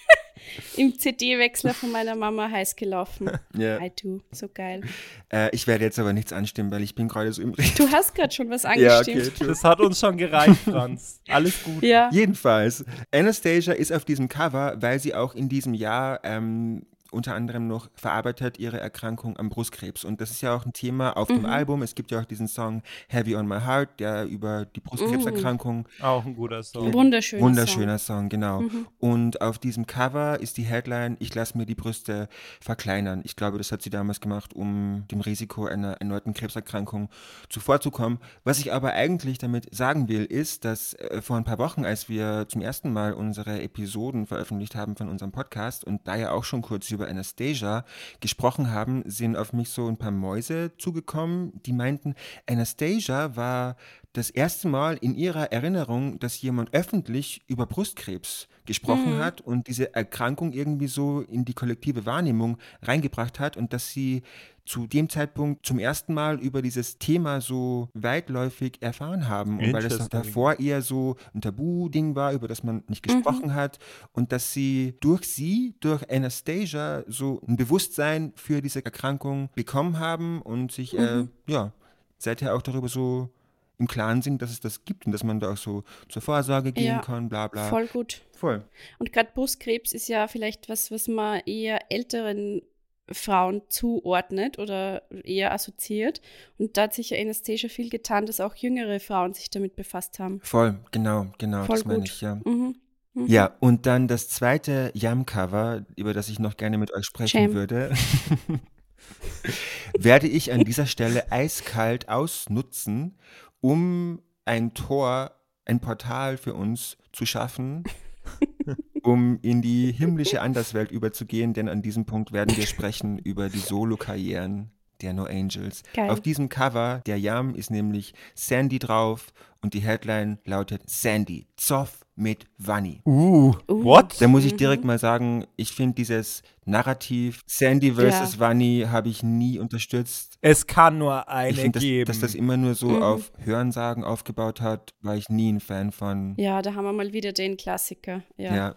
im, im C D-Wechsler von meiner Mama heiß gelaufen. Ja. I Do, so geil. Äh, ich werde jetzt aber nichts anstimmen, weil ich bin gerade so im Reden. Du hast gerade schon was Ja, angestimmt. okay, true. Das hat uns schon gereicht, Franz. Alles gut. Ja. Jedenfalls, Anastasia ist auf diesem Cover, weil sie auch in diesem Jahr ähm, unter anderem noch verarbeitet ihre Erkrankung am Brustkrebs. Und das ist ja auch ein Thema auf dem Album. Es gibt ja auch diesen Song Heavy on My Heart, der über die Brustkrebserkrankung Auch ein guter Song. Wunderschöner Wunderschöner Song, genau. Mhm. Und auf diesem Cover ist die Headline, ich lasse mir die Brüste verkleinern. Ich glaube, das hat sie damals gemacht, um dem Risiko einer erneuten Krebserkrankung zuvorzukommen. Was ich aber eigentlich damit sagen will, ist, dass äh, vor ein paar Wochen, als wir zum ersten Mal unsere Episoden veröffentlicht haben von unserem Podcast und da ja auch schon kurz über Anastasia gesprochen haben, sind auf mich so ein paar Mäuse zugekommen, die meinten, Anastasia war das erste Mal in ihrer Erinnerung, dass jemand öffentlich über Brustkrebs gesprochen hat und diese Erkrankung irgendwie so in die kollektive Wahrnehmung reingebracht hat und dass sie zu dem Zeitpunkt zum ersten Mal über dieses Thema so weitläufig erfahren haben. Und weil das Interesting. davor eher so ein Tabu-Ding war, über das man nicht gesprochen hat und dass sie durch sie, durch Anastasia so ein Bewusstsein für diese Erkrankung bekommen haben und sich äh, ja, seither auch darüber so im Klaren sind, dass es das gibt und dass man da auch so zur Vorsorge gehen Ja, kann, bla bla. Voll gut. Voll. Und gerade Brustkrebs ist ja vielleicht was, was man eher älteren Frauen zuordnet oder eher assoziiert. Und da hat sich ja Anastasia viel getan, dass auch jüngere Frauen sich damit befasst haben. Voll, genau, genau, Voll das meine gut. ich, ja. Mhm. Mhm. Ja, und dann das zweite Yam-Cover, über das ich noch gerne mit euch sprechen Shame. würde, werde ich an dieser Stelle eiskalt ausnutzen, um ein Tor, ein Portal für uns zu schaffen, um in die himmlische Anderswelt überzugehen, denn an diesem Punkt werden wir sprechen über die Solo-Karrieren der No Angels. Geil. Auf diesem Cover, der Yam, ist nämlich Sandy drauf und die Headline lautet Sandy, Zoff mit Vanni. Uh, Uh. what? Da muss ich direkt mal sagen, ich finde dieses Narrativ Sandy versus Ja. Vanni habe ich nie unterstützt. Es kann nur Ich eine finde, dass, geben. dass das immer nur so Mhm. auf Hörensagen aufgebaut hat, war ich nie ein Fan von. Ja, da haben wir mal wieder den Klassiker. Ja. Ja.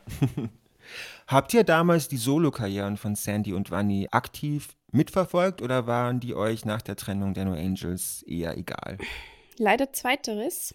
Habt ihr damals die Solo-Karrieren von Sandy und Vanni aktiv mitverfolgt oder waren die euch nach der Trennung der No Angels eher egal? Leider zweiteres.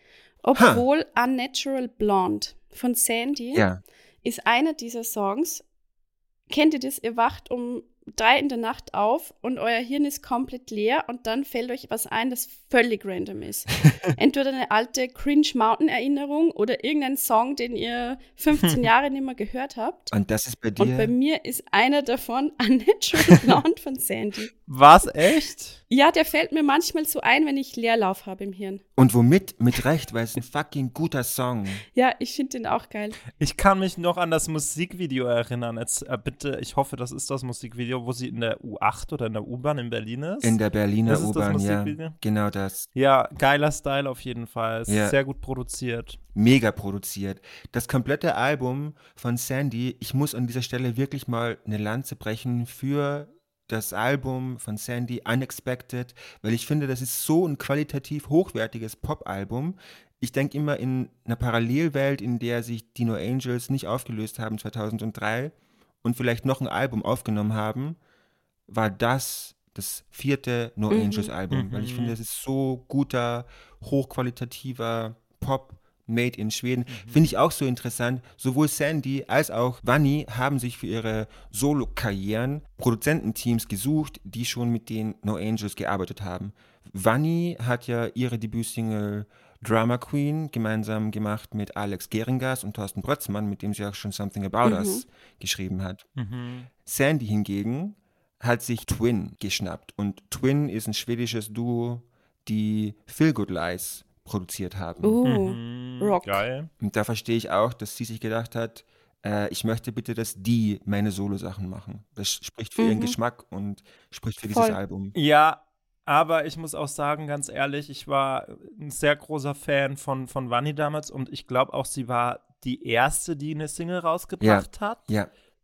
Obwohl Unnatural Blonde von Sandy Ja. ist einer dieser Songs. Kennt ihr das? Ihr wacht um drei in der Nacht auf und euer Hirn ist komplett leer und dann fällt euch was ein, das völlig random ist. Entweder eine alte Cringe-Mountain-Erinnerung oder irgendein Song, den ihr fünfzehn Jahre nicht mehr gehört habt. Und das ist bei Und bei dir. mir ist einer davon Unnatural Blonde von Sandy. Was, echt? Ja, der fällt mir manchmal so ein, wenn ich Leerlauf habe im Hirn. Und womit? Mit Recht, weil es ein fucking guter Song. Ja, ich finde den auch geil. Ich kann mich noch an das Musikvideo erinnern. Jetzt, äh, bitte, ich hoffe, das ist das Musikvideo, wo sie in der U acht oder in der U-Bahn in Berlin ist. In der Berliner Das ist das U-Bahn, ja. Musikvideo? Genau das. Ja, geiler Style auf jeden Fall. Ist Ja. sehr gut produziert. Mega produziert. Das komplette Album von Sandy, ich muss an dieser Stelle wirklich mal eine Lanze brechen für das Album von Sandy, Unexpected, weil ich finde, das ist so ein qualitativ hochwertiges Pop-Album. Ich denke immer in einer Parallelwelt, in der sich die No Angels nicht aufgelöst haben zweitausenddrei und vielleicht noch ein Album aufgenommen haben, war das das vierte No Mhm. Angels Album, weil ich finde, das ist so guter, hochqualitativer Pop made in Schweden. Finde ich auch so interessant. Sowohl Sandy als auch Vanni haben sich für ihre Solo-Karrieren Produzententeams gesucht, die schon mit den No Angels gearbeitet haben. Vanni hat ja ihre Debütsingle Drama Queen gemeinsam gemacht mit Alex Geringas und Thorsten Brötzmann, mit dem sie auch schon Something About Mhm. Us geschrieben hat. Mhm. Sandy hingegen hat sich Twin geschnappt. Und Twin ist ein schwedisches Duo, die Feel Good Lies produziert haben. Uh, Mhm. Rock. Geil. Und da verstehe ich auch, dass sie sich gedacht hat, äh, ich möchte bitte, dass die meine Solo-Sachen machen. Das spricht für ihren Mhm. Geschmack und spricht für Voll. dieses Album. Ja, aber ich muss auch sagen, ganz ehrlich, ich war ein sehr großer Fan von, von Vanni damals und ich glaube auch, sie war die erste, die eine Single rausgebracht hat. Ja,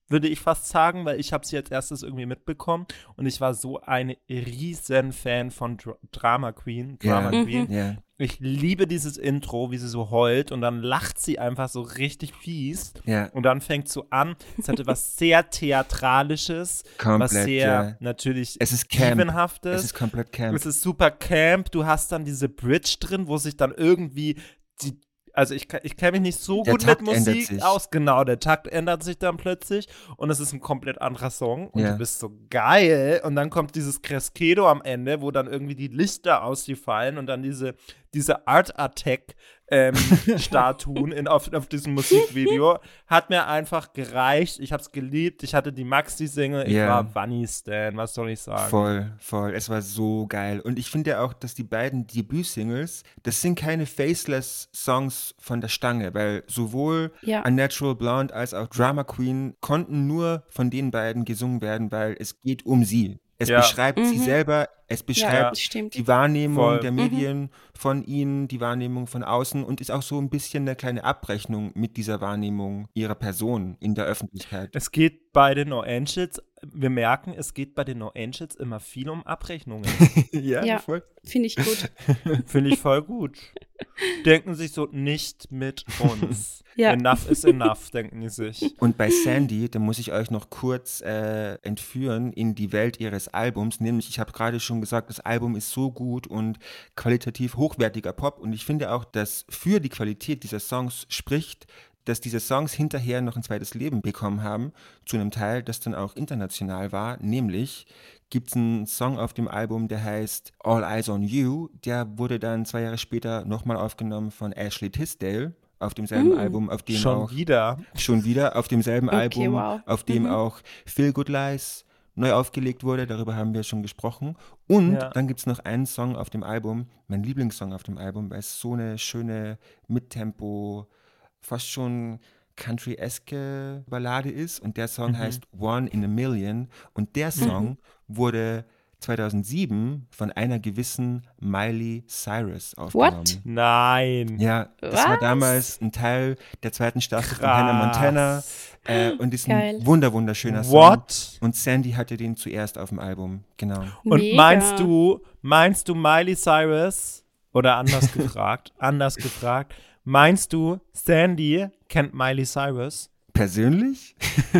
würde ich fast sagen, weil ich habe sie als erstes irgendwie mitbekommen und ich war so ein riesen Fan von Dr- Drama Queen. Drama Ja. Queen. Mhm. Ja. Ich liebe dieses Intro, wie sie so heult und dann lacht sie einfach so richtig fies Ja. und dann fängt so an. Es hatte was sehr Theatralisches, was Komplett, sehr ja. natürlich Es ist Camp. Dievenhaftes. Es ist komplett Camp. Es ist super Camp. Du hast dann diese Bridge drin, wo sich dann irgendwie die, also ich, ich kenne mich nicht so Der gut Takt mit ändert Musik sich. aus. Genau, der Takt ändert sich dann plötzlich und es ist ein komplett anderer Song und Ja. du bist so geil und dann kommt dieses Crescedo am Ende, wo dann irgendwie die Lichter aus dir fallen und dann diese, diese Art Attack ähm, Statuen in, auf, auf diesem Musikvideo. Hat mir einfach gereicht. Ich hab's geliebt. Ich hatte die Maxi-Single. Ich Ja. war Vanny-Stan. Was soll ich sagen? Voll, voll. Es war so geil. Und ich finde ja auch, dass die beiden Debüt-Singles, das sind keine Faceless-Songs von der Stange, weil sowohl Ja. Unnatural Blonde als auch Drama Queen konnten nur von den beiden gesungen werden, weil es geht um sie. Es Ja. beschreibt sie Mhm. selber, es Ja, beschreibt das stimmt. die Wahrnehmung Voll. der Mhm. Medien von ihnen, die Wahrnehmung von außen und ist auch so ein bisschen eine kleine Abrechnung mit dieser Wahrnehmung ihrer Person in der Öffentlichkeit. Es geht bei den No Angels, wir merken, es geht bei den No Angels immer viel um Abrechnungen. ja, Ja. voll. Finde ich gut. Finde ich voll gut. Denken sich so, nicht mit uns. Ja. Enough is enough, denken die sich. Und bei Sandy, da muss ich euch noch kurz äh, entführen in die Welt ihres Albums. Nämlich, ich habe gerade schon gesagt, das Album ist so gut und qualitativ hochwertiger Pop. Und ich finde auch, dass für die Qualität dieser Songs spricht, dass diese Songs hinterher noch ein zweites Leben bekommen haben, zu einem Teil, das dann auch international war. Nämlich gibt es einen Song auf dem Album, der heißt All Eyes on You. Der wurde dann zwei Jahre später nochmal aufgenommen von Ashley Tisdale auf demselben Mm. Album, auf dem Schon auch wieder. schon wieder auf demselben Okay, Album, wow. auf dem Mhm. auch Feel Good Lies neu aufgelegt wurde, darüber haben wir schon gesprochen. Und Ja. dann gibt es noch einen Song auf dem Album, mein Lieblingssong auf dem Album, weil es so eine schöne Mittempo, fast schon country-eske Ballade ist. Und der Song Mhm. heißt One in a Million. Und der Song wurde zweitausendsieben von einer gewissen Miley Cyrus aufgenommen. What? Nein. Ja, das war Was? damals ein Teil der zweiten Staffel von Krass. Hannah Montana äh, und ist Geil. ein wunder wunderschöner Song. What? Und Sandy hatte den zuerst auf dem Album, genau. Und Mega. meinst du, meinst du Miley Cyrus, oder anders gefragt, anders gefragt, meinst du, Sandy kennt Miley Cyrus? Persönlich?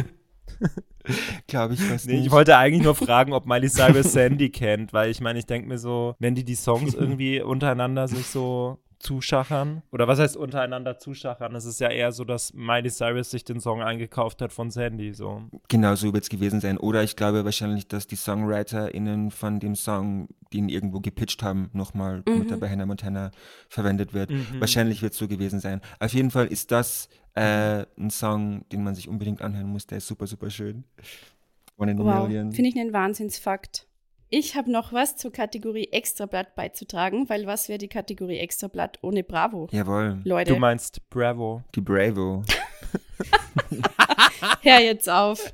Glaube ich fast Nee, nicht. ich wollte eigentlich nur fragen, ob Miley Cyrus Sandy kennt, weil ich meine, ich denke mir so, wenn die die Songs irgendwie untereinander sich so zuschachern, oder was heißt untereinander zuschachern? Es ist ja eher so, dass Miley Cyrus sich den Song eingekauft hat von Sandy, so. Genau so wird es gewesen sein. Oder ich glaube wahrscheinlich, dass die SongwriterInnen von dem Song, die ihn irgendwo gepitcht haben, nochmal, damit er bei Hannah Montana verwendet wird. Mhm. Wahrscheinlich wird es so gewesen sein. Auf jeden Fall ist das äh, ein Song, den man sich unbedingt anhören muss. Der ist super, super schön. One in a Wow, Million. finde ich einen Wahnsinnsfakt. Ich habe noch was zur Kategorie Extrablatt beizutragen, weil was wäre die Kategorie Extrablatt ohne Bravo? Jawohl, Leute, Du meinst Bravo. die Bravo. hör jetzt auf.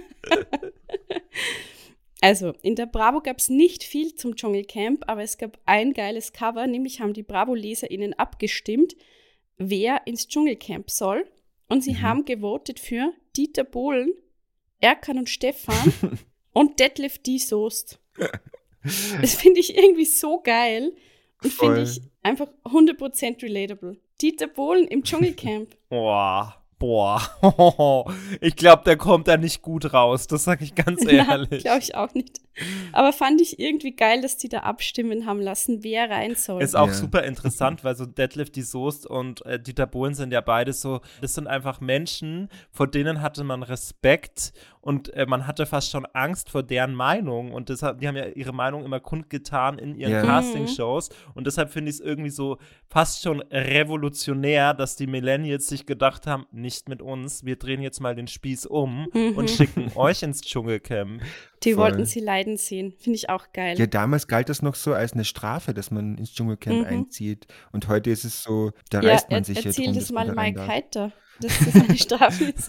Also, in der Bravo gab es nicht viel zum Dschungelcamp, aber es gab ein geiles Cover, nämlich haben die Bravo-LeserInnen abgestimmt, wer ins Dschungelcamp soll. Und sie haben gewotet für Dieter Bohlen, Erkan und Stefan und Detlef D. Soest. Das finde ich irgendwie so geil und finde Voll. ich einfach hundert Prozent relatable. Dieter Bohlen im Dschungelcamp. Boah, boah. Ich glaube, der kommt da nicht gut raus, das sage ich ganz ehrlich. Glaube ich auch nicht. Aber fand ich irgendwie geil, dass die da abstimmen haben lassen, wer rein soll. Ist auch Ja. super interessant, weil so Detlef die Soest und äh, Dieter Bohlen sind ja beide so, das sind einfach Menschen, vor denen hatte man Respekt und äh, man hatte fast schon Angst vor deren Meinung und deshalb, die haben ja ihre Meinung immer kundgetan in ihren Ja. Castingshows und deshalb finde ich es irgendwie so fast schon revolutionär, dass die Millennials sich gedacht haben, nicht mit uns, wir drehen jetzt mal den Spieß um Mhm. und schicken euch ins Dschungelcamp. Die Voll. wollten sie leiden sehen. Finde ich auch geil. Ja, damals galt das noch so als eine Strafe, dass man ins Dschungelcamp Mhm. einzieht. Und heute ist es so, da Ja, reißt man er, sich ja erzähl drum, das dass man mal da rein Mike darf. Heiter, dass das eine Strafe ist.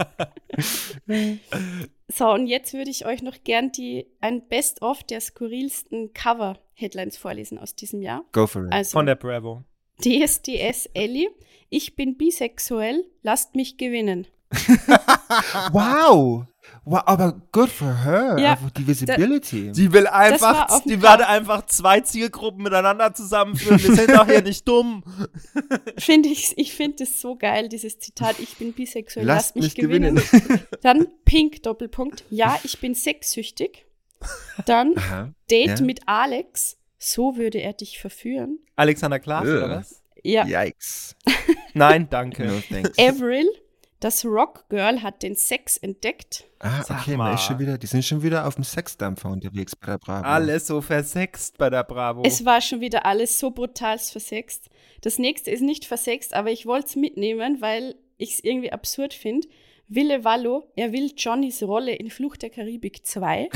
So, und jetzt würde ich euch noch gern die, ein Best-of der skurrilsten Cover-Headlines vorlesen aus diesem Jahr. Go for it. Also, Von der Bravo. D S D S Ellie, ich bin bisexuell, lasst mich gewinnen. Wow. Wow, aber good for her. Ja, Einfach die Visibility. Die will war einfach, auf dem die Plan. werde einfach zwei Zielgruppen miteinander zusammenführen. Wir sind doch hier nicht dumm. Finde ich, ich finde es so geil, dieses Zitat, ich bin bisexuell, Lasst lasst mich mich gewinnen. gewinnen. Dann Pink, Doppelpunkt, ja, ich bin sexsüchtig. Dann Aha. Date Ja. mit Alex, so würde er dich verführen. Alexander Klaas, Ugh. oder was? Ja, Yikes. Nein, danke. No thanks. Avril, das Rock-Girl hat den Sex entdeckt. Ah, Sag okay, man ist mal. schon wieder, die sind schon wieder auf dem Sexdampfer unterwegs bei der Bravo. Alles so versext bei der Bravo. Es war schon wieder alles so brutal versext. Das nächste ist nicht versext, aber ich wollte es mitnehmen, weil ich es irgendwie absurd finde. Wille Wallo, er will Johnnys Rolle in Fluch der Karibik zwei.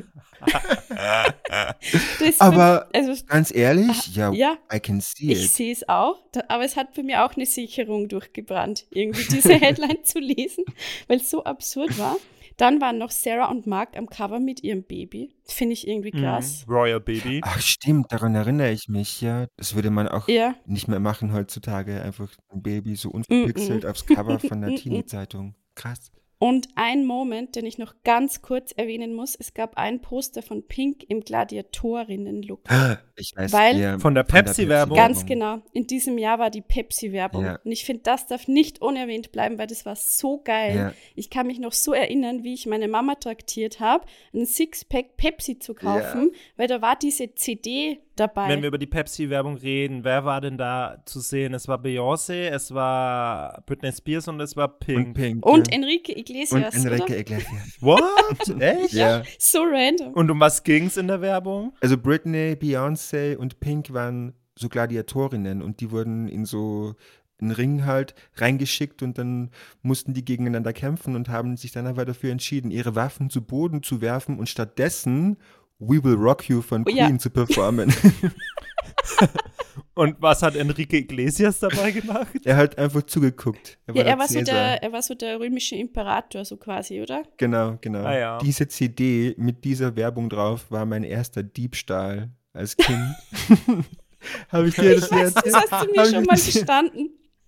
Das Aber find- also, ganz ehrlich, ja, ja, I can see ich it. sehe es auch, da, aber es hat bei mir auch eine Sicherung durchgebrannt, irgendwie diese Headline zu lesen, weil es so absurd war. Dann waren noch Sarah und Mark am Cover mit ihrem Baby. Finde ich irgendwie krass. Mhm. Royal Baby. Ach stimmt, daran erinnere ich mich, ja. Das würde man auch Ja. nicht mehr machen heutzutage. Einfach ein Baby so Mm-mm. unverpixelt aufs Cover von der Teenie-Zeitung. Krass. Und ein Moment, den ich noch ganz kurz erwähnen muss, es gab ein Poster von Pink im Gladiatorinnen-Look. Ich weiß, Weil- ja, Von der Pepsi-Werbung. Ganz genau. In diesem Jahr war die Pepsi-Werbung. Ja. Und ich finde, das darf nicht unerwähnt bleiben, weil das war so geil. Ja. Ich kann mich noch so erinnern, wie ich meine Mama traktiert habe, einen Sixpack Pepsi zu kaufen, weil da war diese C D dabei. Wenn wir über die Pepsi-Werbung reden, wer war denn da zu sehen? Es war Beyoncé, es war Britney Spears und es war Pink. Und Pink. Und ja. Enrique Und Iglesias, Enrique oder? Iglesias. What? Echt? Ja. So random. Und um was ging's in der Werbung? Also Britney, Beyoncé und Pink waren so Gladiatorinnen und die wurden in so einen Ring halt reingeschickt und dann mussten die gegeneinander kämpfen und haben sich dann aber dafür entschieden, ihre Waffen zu Boden zu werfen und stattdessen We Will Rock You von Oh, Queen ja. zu performen. Und was hat Enrique Iglesias dabei gemacht? Er hat einfach zugeguckt. Ja, der er war, so Cäsar. der, er war so der römische Imperator, so quasi, oder? Genau, genau. Ah, ja. Diese C D mit dieser Werbung drauf war mein erster Diebstahl als Kind. Habe ich dir das Ich weiß, das hast du Hab mir ich schon dir mal das- gestanden.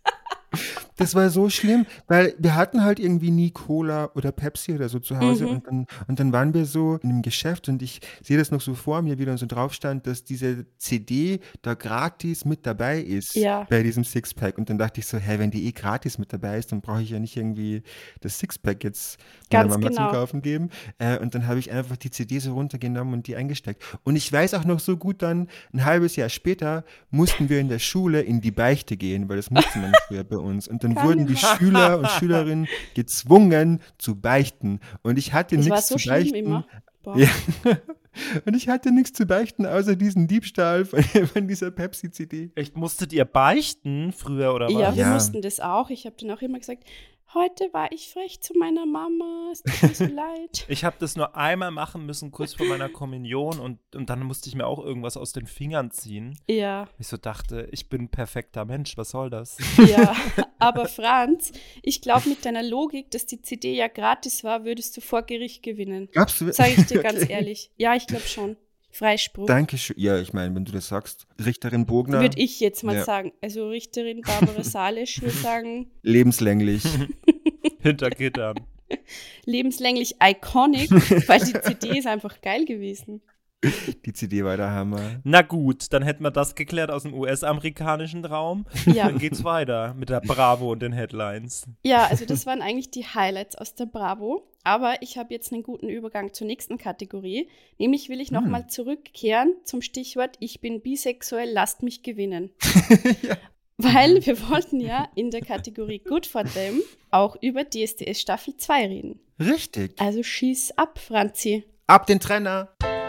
Das war so schlimm, weil wir hatten halt irgendwie nie Cola oder Pepsi oder so zu Hause Mhm. und, dann, und dann waren wir so in einem Geschäft und ich sehe das noch so vor mir, wie dann so drauf stand, dass diese C D da gratis mit dabei ist Ja. bei diesem Sixpack und dann dachte ich so, hä, wenn die eh gratis mit dabei ist, dann brauche ich ja nicht irgendwie das Sixpack jetzt meiner Ganz Mama genau. zum Kaufen geben äh, und dann habe ich einfach die C D so runtergenommen und die eingesteckt und ich weiß auch noch so gut dann, ein halbes Jahr später mussten wir in der Schule in die Beichte gehen, weil das musste man früher bei uns und dann Kann wurden die ich Schüler und Schülerinnen gezwungen zu beichten. Und ich hatte Das war nichts so zu schlimm beichten. immer. Boah. Ja. Und ich hatte nichts zu beichten, außer diesen Diebstahl von, von dieser Pepsi-C D. Echt, musstet ihr beichten früher oder was? Ja, wir Ja. mussten das auch. Ich habe dann auch immer gesagt, heute war ich frech zu meiner Mama, es tut mir so leid. Ich habe das nur einmal machen müssen, kurz vor meiner Kommunion und, und dann musste ich mir auch irgendwas aus den Fingern ziehen. Ja, Ich so dachte, ich bin ein perfekter Mensch, was soll das? ja. Aber Franz, ich glaube mit deiner Logik, dass die C D ja gratis war, würdest du vor Gericht gewinnen. Glaubst du? Sage ich dir ganz Okay. ehrlich. Ja, ich glaube schon. Freispruch. Dankeschön. Ja, ich meine, wenn du das sagst. Richterin Bogner, Würde ich jetzt mal Ja. sagen. Also Richterin Barbara Salisch würde sagen, lebenslänglich. Hinter Gittern. lebenslänglich iconic, weil die C D ist einfach geil gewesen. Die C D war der Hammer. Na gut, dann hätten wir das geklärt aus dem U S-amerikanischen Raum. Ja. Dann geht's weiter mit der Bravo und den Headlines. Ja, also das waren eigentlich die Highlights aus der Bravo. Aber ich habe jetzt einen guten Übergang zur nächsten Kategorie. Nämlich will ich Hm. nochmal zurückkehren zum Stichwort Ich bin bisexuell, lasst mich gewinnen. Ja. Weil wir wollten ja in der Kategorie Good for Them auch über D S D S Staffel zwei reden. Richtig. Also schieß ab, Franzi. Ab den Trenner.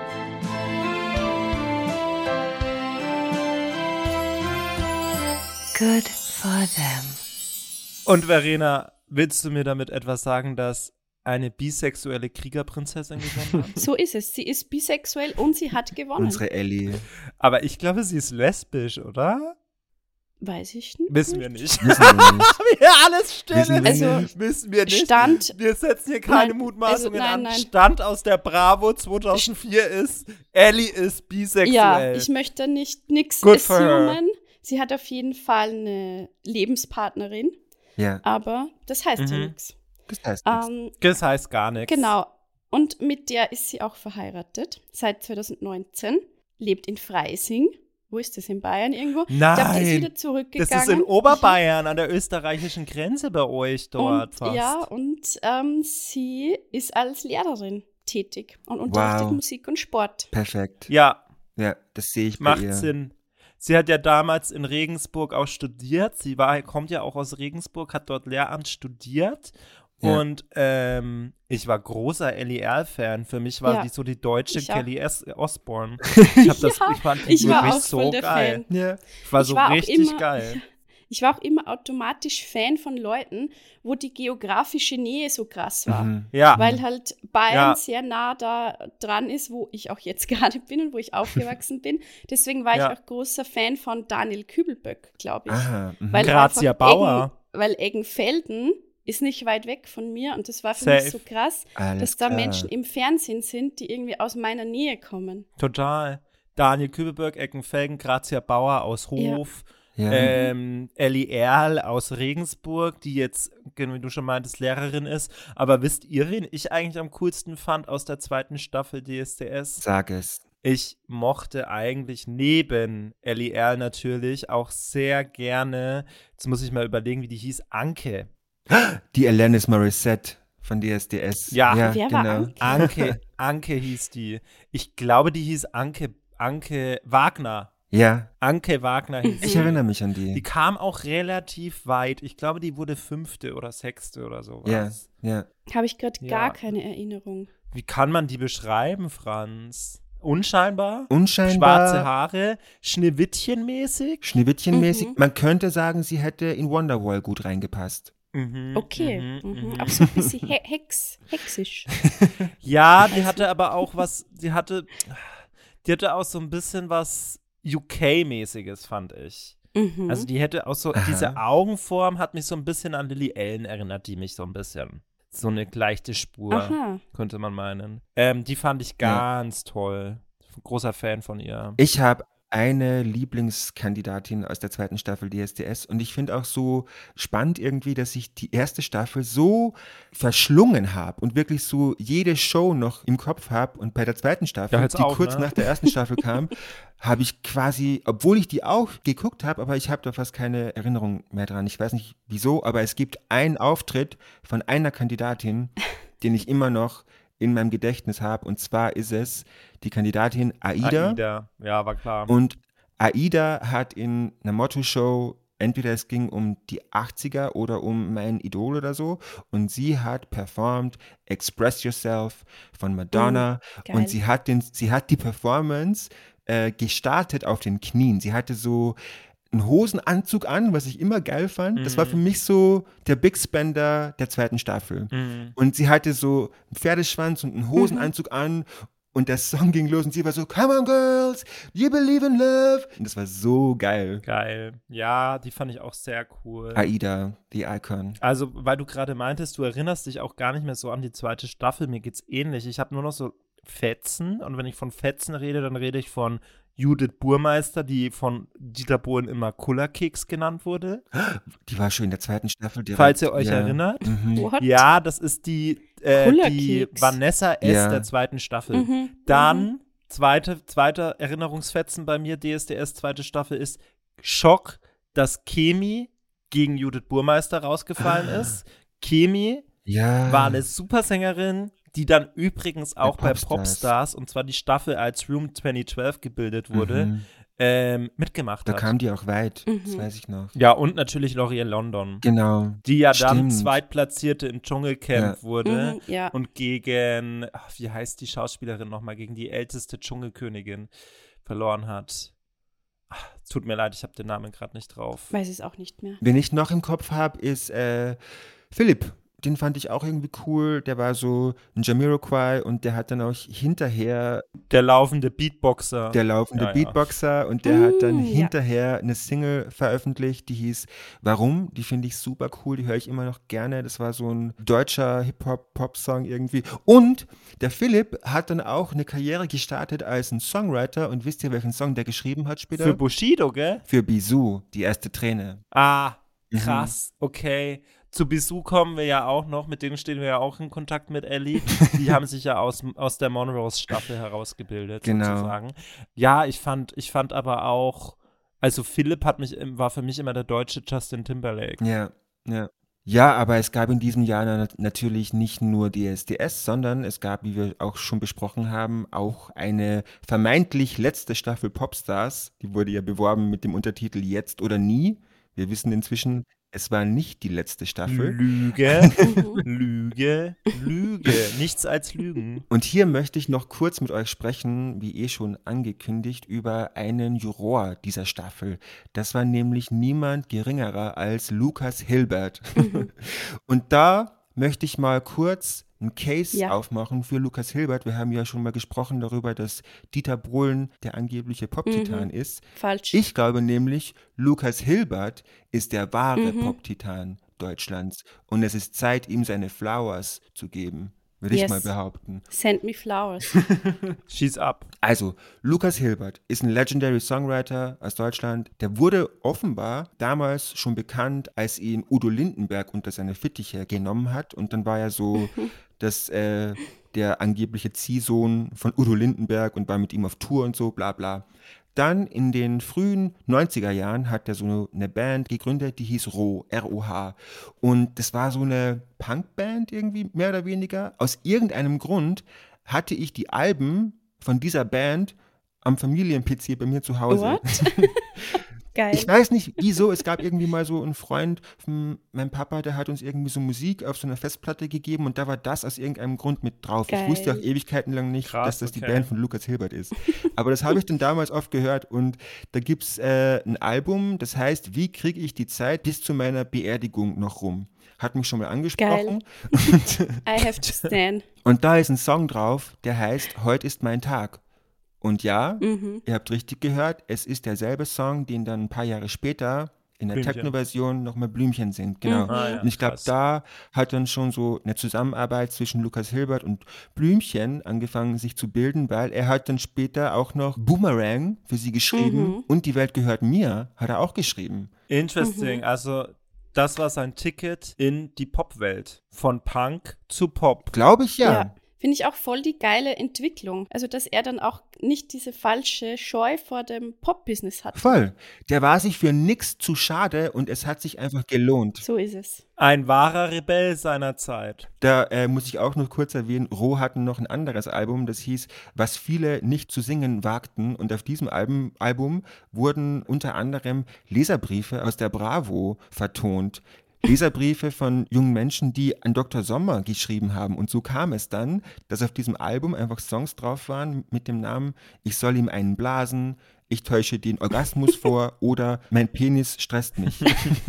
Good for them. Und Verena, willst du mir damit etwas sagen, dass eine bisexuelle Kriegerprinzessin gewonnen hat? So ist es. Sie ist bisexuell und sie hat gewonnen. Unsere Ellie. Aber ich glaube, sie ist lesbisch, oder? Weiß ich nicht. Wissen wir nicht. Wissen wir nicht. Ja, alles stimmt. Wissen wir Also, nicht. Wissen wir nicht. Stand- Wir setzen hier keine Nein, Mutmaßungen also nein, an. nein. Stand aus der Bravo zweitausendvier ist, Ellie ist bisexuell. Ja, ich möchte nicht nix Good for her. assumen. Sie hat auf jeden Fall eine Lebenspartnerin, Ja. aber das heißt ja Mhm. nichts. Das heißt nichts. Ähm, Das heißt gar nichts. genau. Und mit der ist sie auch verheiratet. Seit zwanzig neunzehn. Lebt in Freising. Wo ist das, in Bayern irgendwo? Ich glaube, die ist wieder Nein, zurückgegangen. das ist in Oberbayern an der österreichischen Grenze bei euch dort Und, fast. ja, und ähm, sie ist als Lehrerin tätig und unterrichtet Wow. Musik und Sport. Perfekt. Ja, Ja, das sehe ich bei macht ihr. Sinn. Sie hat ja damals in Regensburg auch studiert. Sie war, kommt ja auch aus Regensburg, hat dort Lehramt studiert. Ja. Und ähm, ich war großer Ellie Erl-Fan. Für mich war Ja, die so die deutsche ich auch. Kelly S- Osbourne. Ich, hab das, Ja, ich fand die ich war wirklich auch so voll der geil. Fan. Ja. Ich war Ich so war auch richtig immer- geil. Ich war auch immer automatisch Fan von Leuten, wo die geografische Nähe so krass war. Mhm. Ja, Weil halt Bayern Ja. sehr nah da dran ist, wo ich auch jetzt gerade bin und wo ich aufgewachsen bin. Deswegen war Ja. ich auch großer Fan von Daniel Kübelböck, glaube ich. Aha. Mhm. Weil Grazia einfach Bauer. Eggen, weil Eggenfelden ist nicht weit weg von mir und das war für Safe. mich so krass, Alles dass da klar. Menschen im Fernsehen sind, die irgendwie aus meiner Nähe kommen. total. Daniel Kübelberg, Eckenfelgen, Grazia Bauer aus Hof. Ja. Ähm, Ellie Erl aus Regensburg, die jetzt, wie du schon meintest, Lehrerin ist. Aber wisst ihr, wen ich eigentlich am coolsten fand aus der zweiten Staffel D S D S? Sag es. Ich mochte eigentlich neben Ellie Erl natürlich auch sehr gerne, jetzt muss ich mal überlegen, wie die hieß, Anke. Die Alanis Morissette von D S D S. Ja. Wer war genau. Anke? Anke, Anke hieß die. Ich glaube, die hieß Anke, Anke Wagner. Ja, Anke Wagner hieß ich sie. erinnere mich an Die die. kam auch relativ weit. Ich glaube, die wurde fünfte oder sechste oder sowas. Ja, ja. Habe ich gerade Ja. gar keine Erinnerung. Wie kann man die beschreiben, Franz? Unscheinbar? Unscheinbar. Schwarze Haare? Schneewittchenmäßig? Schneewittchenmäßig. Mhm. Man könnte sagen, sie hätte in Wonderwall gut reingepasst. Mhm, Okay, mhm, mhm. mhm. aber so ein bisschen he hex, hexisch. Ja, die hatte aber auch was, die hatte, die hatte auch so ein bisschen was U K-mäßiges, fand ich. Mhm. Also die hätte auch so, Aha. diese Augenform hat mich so ein bisschen an Lily Allen erinnert, die mich so ein bisschen. So eine leichte Spur, Aha. könnte man meinen. Ähm, die fand ich Ja. ganz toll. Großer Fan von ihr. Ich habe eine Lieblingskandidatin aus der zweiten Staffel D S D S und ich finde auch so spannend irgendwie, dass ich die erste Staffel so verschlungen habe und wirklich so jede Show noch im Kopf habe und bei der zweiten Staffel, Ja, jetzt die auch, kurz ne? nach der ersten Staffel kam, habe ich quasi, obwohl ich die auch geguckt habe, aber ich habe da fast keine Erinnerung mehr dran. Ich weiß nicht wieso, aber es gibt einen Auftritt von einer Kandidatin, den ich immer noch in meinem Gedächtnis habe und zwar ist es die Kandidatin Aida. Aida. Ja, war klar. Und Aida hat in einer Motto-Show, entweder es ging um die achtziger oder um mein Idol oder so, und sie hat performt Express Yourself von Madonna geil. und sie hat, den, sie hat die Performance äh, gestartet auf den Knien. Sie hatte so einen Hosenanzug an, was ich immer geil fand. Das war für mich so der Big Spender der zweiten Staffel. Mhm. Und sie hatte so einen Pferdeschwanz und einen Hosenanzug an und der Song ging los und sie war so, come on girls, you believe in love. Und das war so geil. Geil. Ja, die fand ich auch sehr cool. Aida, the Icon. Also, weil du gerade meintest, du erinnerst dich auch gar nicht mehr so an die zweite Staffel. Mir geht's ähnlich. Ich habe nur noch so Fetzen. Und wenn ich von Fetzen rede, dann rede ich von Judith Burmeister, die von Dieter Bohlen immer Kullerkeks genannt wurde. Die war schon in der zweiten Staffel. direkt. Falls ihr euch Ja. erinnert. Mhm. What? Ja, das ist die, äh, die Kullerkeks. Vanessa S. Ja. der zweiten Staffel. Mhm. Dann, zweite, zweiter Erinnerungsfetzen bei mir, D S D S, zweite Staffel, ist Schock, dass Kemi gegen Judith Burmeister rausgefallen ist. Kemi Ja. war eine Supersängerin, die dann übrigens auch bei Popstars. Popstars, und zwar die Staffel, als Room zwanzig zwölf gebildet wurde, Mhm. ähm, mitgemacht Da hat. kam die auch weit, das Mhm. weiß ich noch. Ja, und natürlich L'Oreal London, Genau. die ja dann Stimmt. Zweitplatzierte im Dschungelcamp Ja. wurde. Mhm, ja. Und gegen, ach, wie heißt die Schauspielerin nochmal, gegen die älteste Dschungelkönigin verloren hat. Ach, es tut mir leid, ich habe den Namen gerade nicht drauf. Weiß es auch nicht mehr. Wen ich noch im Kopf habe, ist äh, Philipp. Den fand ich auch irgendwie cool. Der war so ein Jamiroquai und der hat dann auch hinterher Der laufende Beatboxer. der laufende Ja, ja. Beatboxer und der hat dann Mm, ja. hinterher eine Single veröffentlicht, die hieß Warum? Die finde ich super cool, die höre ich immer noch gerne. Das war so ein deutscher Hip-Hop-Pop-Song irgendwie. Und der Philipp hat dann auch eine Karriere gestartet als ein Songwriter und wisst ihr, welchen Song der geschrieben hat später? Für Bushido, gell? Für Bisou, die erste Träne. Ah, Mhm. krass, okay. Zu Bisou kommen wir ja auch noch, mit denen stehen wir ja auch in Kontakt mit Ellie. Die haben sich ja aus, aus der Monrose-Staffel herausgebildet, Genau. sozusagen. Ja, ich fand, ich fand aber auch, also Philipp hat mich, war für mich immer der deutsche Justin Timberlake. Ja, ja. Ja, aber es gab in diesem Jahr na- natürlich nicht nur D S D S, sondern es gab, wie wir auch schon besprochen haben, auch eine vermeintlich letzte Staffel Popstars. Die wurde ja beworben mit dem Untertitel Jetzt oder Nie. Wir wissen inzwischen, es war nicht die letzte Staffel. Lüge, Mhm. Lüge, Lüge. Nichts als Lügen. Und hier möchte ich noch kurz mit euch sprechen, wie eh schon angekündigt, über einen Juror dieser Staffel. Das war nämlich niemand geringerer als Lukas Hilbert. Und da möchte ich mal kurz einen Case Ja. aufmachen für Lukas Hilbert. Wir haben ja schon mal gesprochen darüber, dass Dieter Bohlen der angebliche Pop-Titan ist. Falsch. Ich glaube nämlich, Lukas Hilbert ist der wahre Mhm. Pop-Titan Deutschlands. Und es ist Zeit, ihm seine Flowers zu geben, würde ich Yes. mal behaupten. Send me flowers. Schieß ab. Also, Lukas Hilbert ist ein Legendary Songwriter aus Deutschland. Der wurde offenbar damals schon bekannt, als ihn Udo Lindenberg unter seine Fittiche genommen hat. Und dann war er so das, äh, der angebliche Ziehsohn von Udo Lindenberg und war mit ihm auf Tour und so, bla bla. Dann in den frühen neunziger Jahren hat er so eine Band gegründet, die hieß Roh, R O H. Und das war so eine Punkband irgendwie, mehr oder weniger. Aus irgendeinem Grund hatte ich die Alben von dieser Band am Familien-P C bei mir zu Hause. What? Geil. Ich weiß nicht, wieso. Es gab irgendwie mal so einen Freund von meinem Papa, der hat uns irgendwie so Musik auf so einer Festplatte gegeben und da war das aus irgendeinem Grund mit drauf. Geil. Ich wusste auch Ewigkeiten lang nicht, Krass, dass das die okay. Band von Lukas Hilbert ist. Aber das habe ich dann damals oft gehört und da gibt es äh, ein Album, das heißt, wie kriege ich die Zeit bis zu meiner Beerdigung noch rum? Hat mich schon mal angesprochen. Und, I have to stand. und da ist ein Song drauf, der heißt Heute ist mein Tag. Und ja, Mhm. ihr habt richtig gehört, es ist derselbe Song, den dann ein paar Jahre später in der Blümchen. Techno-Version nochmal Blümchen singt. Genau. Mhm. Ah, ja, Und ich glaube, krass. da hat dann schon so eine Zusammenarbeit zwischen Lukas Hilbert und Blümchen angefangen sich zu bilden, weil er hat dann später auch noch Boomerang für sie geschrieben Mhm. und Die Welt gehört mir hat er auch geschrieben. Interesting. Also, das war sein Ticket in die Popwelt. Von Punk zu Pop. Glaube ich ja. Ja. Finde ich auch voll die geile Entwicklung. Also, dass er dann auch nicht diese falsche Scheu vor dem Pop-Business hat. Voll. Der war sich für nix zu schade und es hat sich einfach gelohnt. So ist es. Ein wahrer Rebell seiner Zeit. Da äh, muss ich auch noch kurz erwähnen, Roh hatten noch ein anderes Album, das hieß Was viele nicht zu singen wagten. Und auf diesem Album, Album wurden unter anderem Leserbriefe aus der Bravo vertont. Leserbriefe von jungen Menschen, die an Doktor Sommer geschrieben haben. Und so kam es dann, dass auf diesem Album einfach Songs drauf waren mit dem Namen Ich soll ihm einen blasen, ich täusche den Orgasmus vor oder mein Penis stresst mich.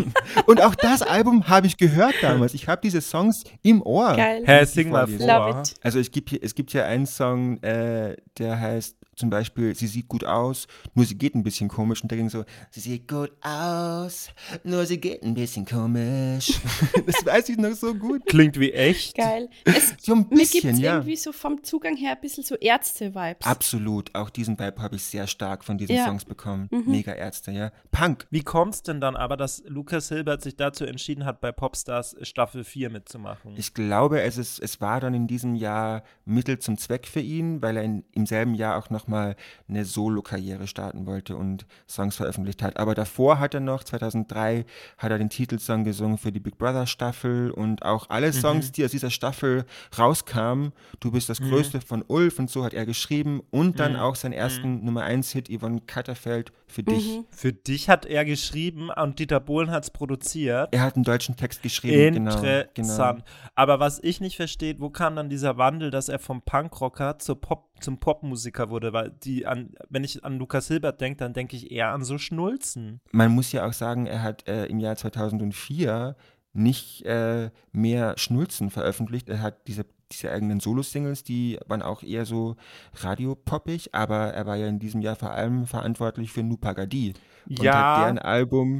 Und auch das Album habe ich gehört damals. Ich habe diese Songs im Ohr. Geil. Hä, sing mal vorlesen. vor. Love it. Also es gibt, hier, es gibt ja einen Song, äh, der heißt zum Beispiel, sie sieht gut aus, nur sie geht ein bisschen komisch. Und der ging so, sie sieht gut aus, nur sie geht ein bisschen komisch. Das weiß ich noch so gut. Klingt wie echt. Geil. Es, So ein mir gibt bisschen, es ja. irgendwie so vom Zugang her ein bisschen so Ärzte-Vibes. Absolut, auch diesen Vibe habe ich sehr stark von diesen Ja. Songs bekommen. Mega Ärzte, ja. Punk. Wie kommt es denn dann aber, dass Lukas Hilbert sich dazu entschieden hat, bei Popstars Staffel vier mitzumachen? Ich glaube, es, ist, es war dann in diesem Jahr Mittel zum Zweck für ihn, weil er in, im selben Jahr auch nochmal eine Solo-Karriere starten wollte und Songs veröffentlicht hat. Aber davor hat er noch, zweitausenddrei, hat er den Titelsong gesungen für die Big Brother Staffel und auch alle Songs, die aus dieser Staffel rauskamen, Du bist das Größte von Ulf und so hat er geschrieben und dann auch seinen ersten Nummer eins Hit Yvonne Katterfeld für dich. Für dich hat er geschrieben und Dieter Bohlen hat es produziert. Er hat einen deutschen Text geschrieben, genau. Interessant. genau. Aber was ich nicht verstehe, wo kam dann dieser Wandel, dass er vom Punkrocker zur Pop, zum Popmusiker wurde? Weil die an, wenn ich an Lukas Hilbert denke, dann denke ich eher an so Schnulzen. Man muss ja auch sagen, er hat äh, im Jahr zweitausendvier nicht äh, mehr Schnulzen veröffentlicht. Er hat diese, diese eigenen Solo-Singles, die waren auch eher so radiopoppig, aber er war ja in diesem Jahr vor allem verantwortlich für Nupagadi. Und Ja. hat deren Album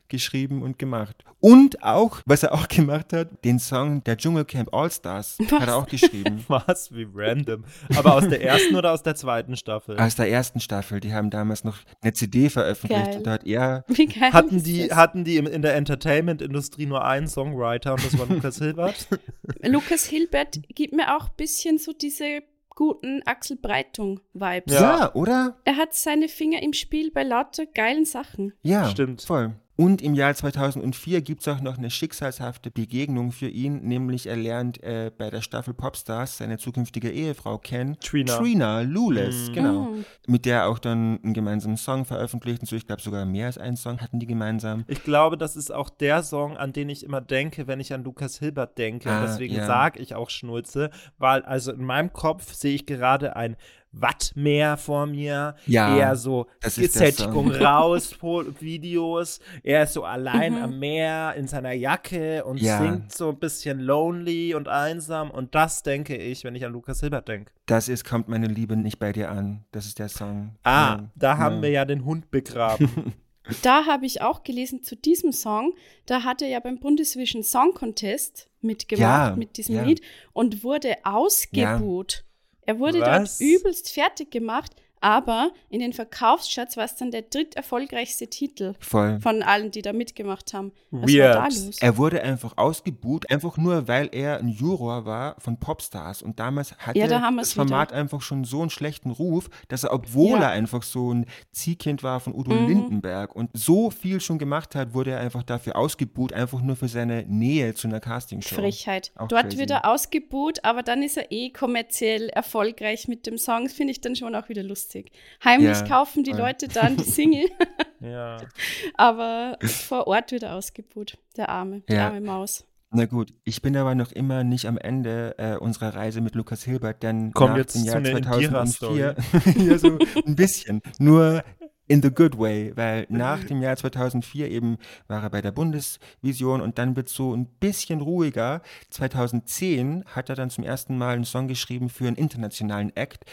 geschrieben und gemacht. Und auch, was er auch gemacht hat, den Song der Dschungelcamp All-Stars Was? hat er auch geschrieben. Was? Wie random. Aber aus der ersten oder aus der zweiten Staffel? Aus der ersten Staffel, die haben damals noch eine C D veröffentlicht. Geil. Und da hat er, Wie geil Hatten ist die, das? hatten die im- in der Entertainment-Industrie nur einen Songwriter und das war Lukas Hilbert? Lukas Hilbert gibt mir auch ein bisschen so diese guten Axel Breitung-Vibes. ja. Ja. oder? Er hat seine Finger im Spiel bei lauter geilen Sachen. Ja, Stimmt. voll. Und im Jahr zweitausendvier gibt es auch noch eine schicksalshafte Begegnung für ihn, nämlich er lernt äh, bei der Staffel Popstars seine zukünftige Ehefrau kennen, Trina. Trina Lules, Mhm. genau, Mm. mit der er auch dann einen gemeinsamen Song veröffentlicht und so, ich glaube sogar mehr als einen Song hatten die gemeinsam. Ich glaube, das ist auch der Song, an den ich immer denke, wenn ich an Lukas Hilbert denke. Ah, Und deswegen ja. sage ich auch Schnulze, weil also in meinem Kopf sehe ich gerade ein Wattmeer vor mir. Ja, eher so das ist der Sättigung Song. raus, Po- Videos. Er ist so allein Mhm. am Meer in seiner Jacke und Ja. singt so ein bisschen lonely und einsam. Und das denke ich, wenn ich an Lukas Hilbert denke. Das ist Kommt meine Liebe nicht bei dir an, das ist der Song. Ah, Ja, da haben ja. wir ja den Hund begraben. Da habe ich auch gelesen zu diesem Song, da hat er ja beim Bundesvision Song Contest mitgemacht Ja, mit diesem ja. Lied und wurde ausgebuht. Er wurde Was? dort übelst fertig gemacht, aber in den Verkaufscharts war es dann der dritterfolgreichste Titel Voll. von allen, die da mitgemacht haben. Was Weird. war da los? Er wurde einfach ausgebuht, einfach nur, weil er ein Juror war von Popstars. Und damals hatte Ja, da haben das wir's Format wieder. einfach schon so einen schlechten Ruf, dass er, obwohl Ja. er einfach so ein Ziehkind war von Udo Mhm. Lindenberg und so viel schon gemacht hat, wurde er einfach dafür ausgebuht, einfach nur für seine Nähe zu einer Castingshow. Frechheit. Auch Dort crazy. wird er ausgebuht, aber dann ist er eh kommerziell erfolgreich mit dem Song. Das finde ich dann schon auch wieder lustig. Heimlich Ja, kaufen die voll. Leute dann die Single, Ja. aber vor Ort wird er ausgebuht. Der arme, die Ja. arme Maus. Na gut, ich bin aber noch immer nicht am Ende äh, unserer Reise mit Lukas Hilbert, denn Kommt nach jetzt dem zu Jahr einer zweitausendvier, ja so ein bisschen, nur in the good way, weil nach dem Jahr zweitausendvier eben war er bei der Bundesvision und dann wird es so ein bisschen ruhiger. zweitausendzehn hat er dann zum ersten Mal einen Song geschrieben für einen internationalen Act.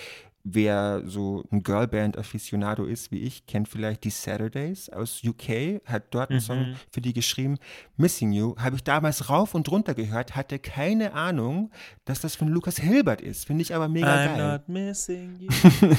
Wer so ein Girlband-Aficionado ist wie ich, kennt vielleicht die Saturdays aus U K, hat dort einen Mhm. Song für die geschrieben. Missing You habe ich damals rauf und runter gehört, hatte keine Ahnung, dass das von Lukas Hilbert ist. Finde ich aber mega I'm geil. not missing you.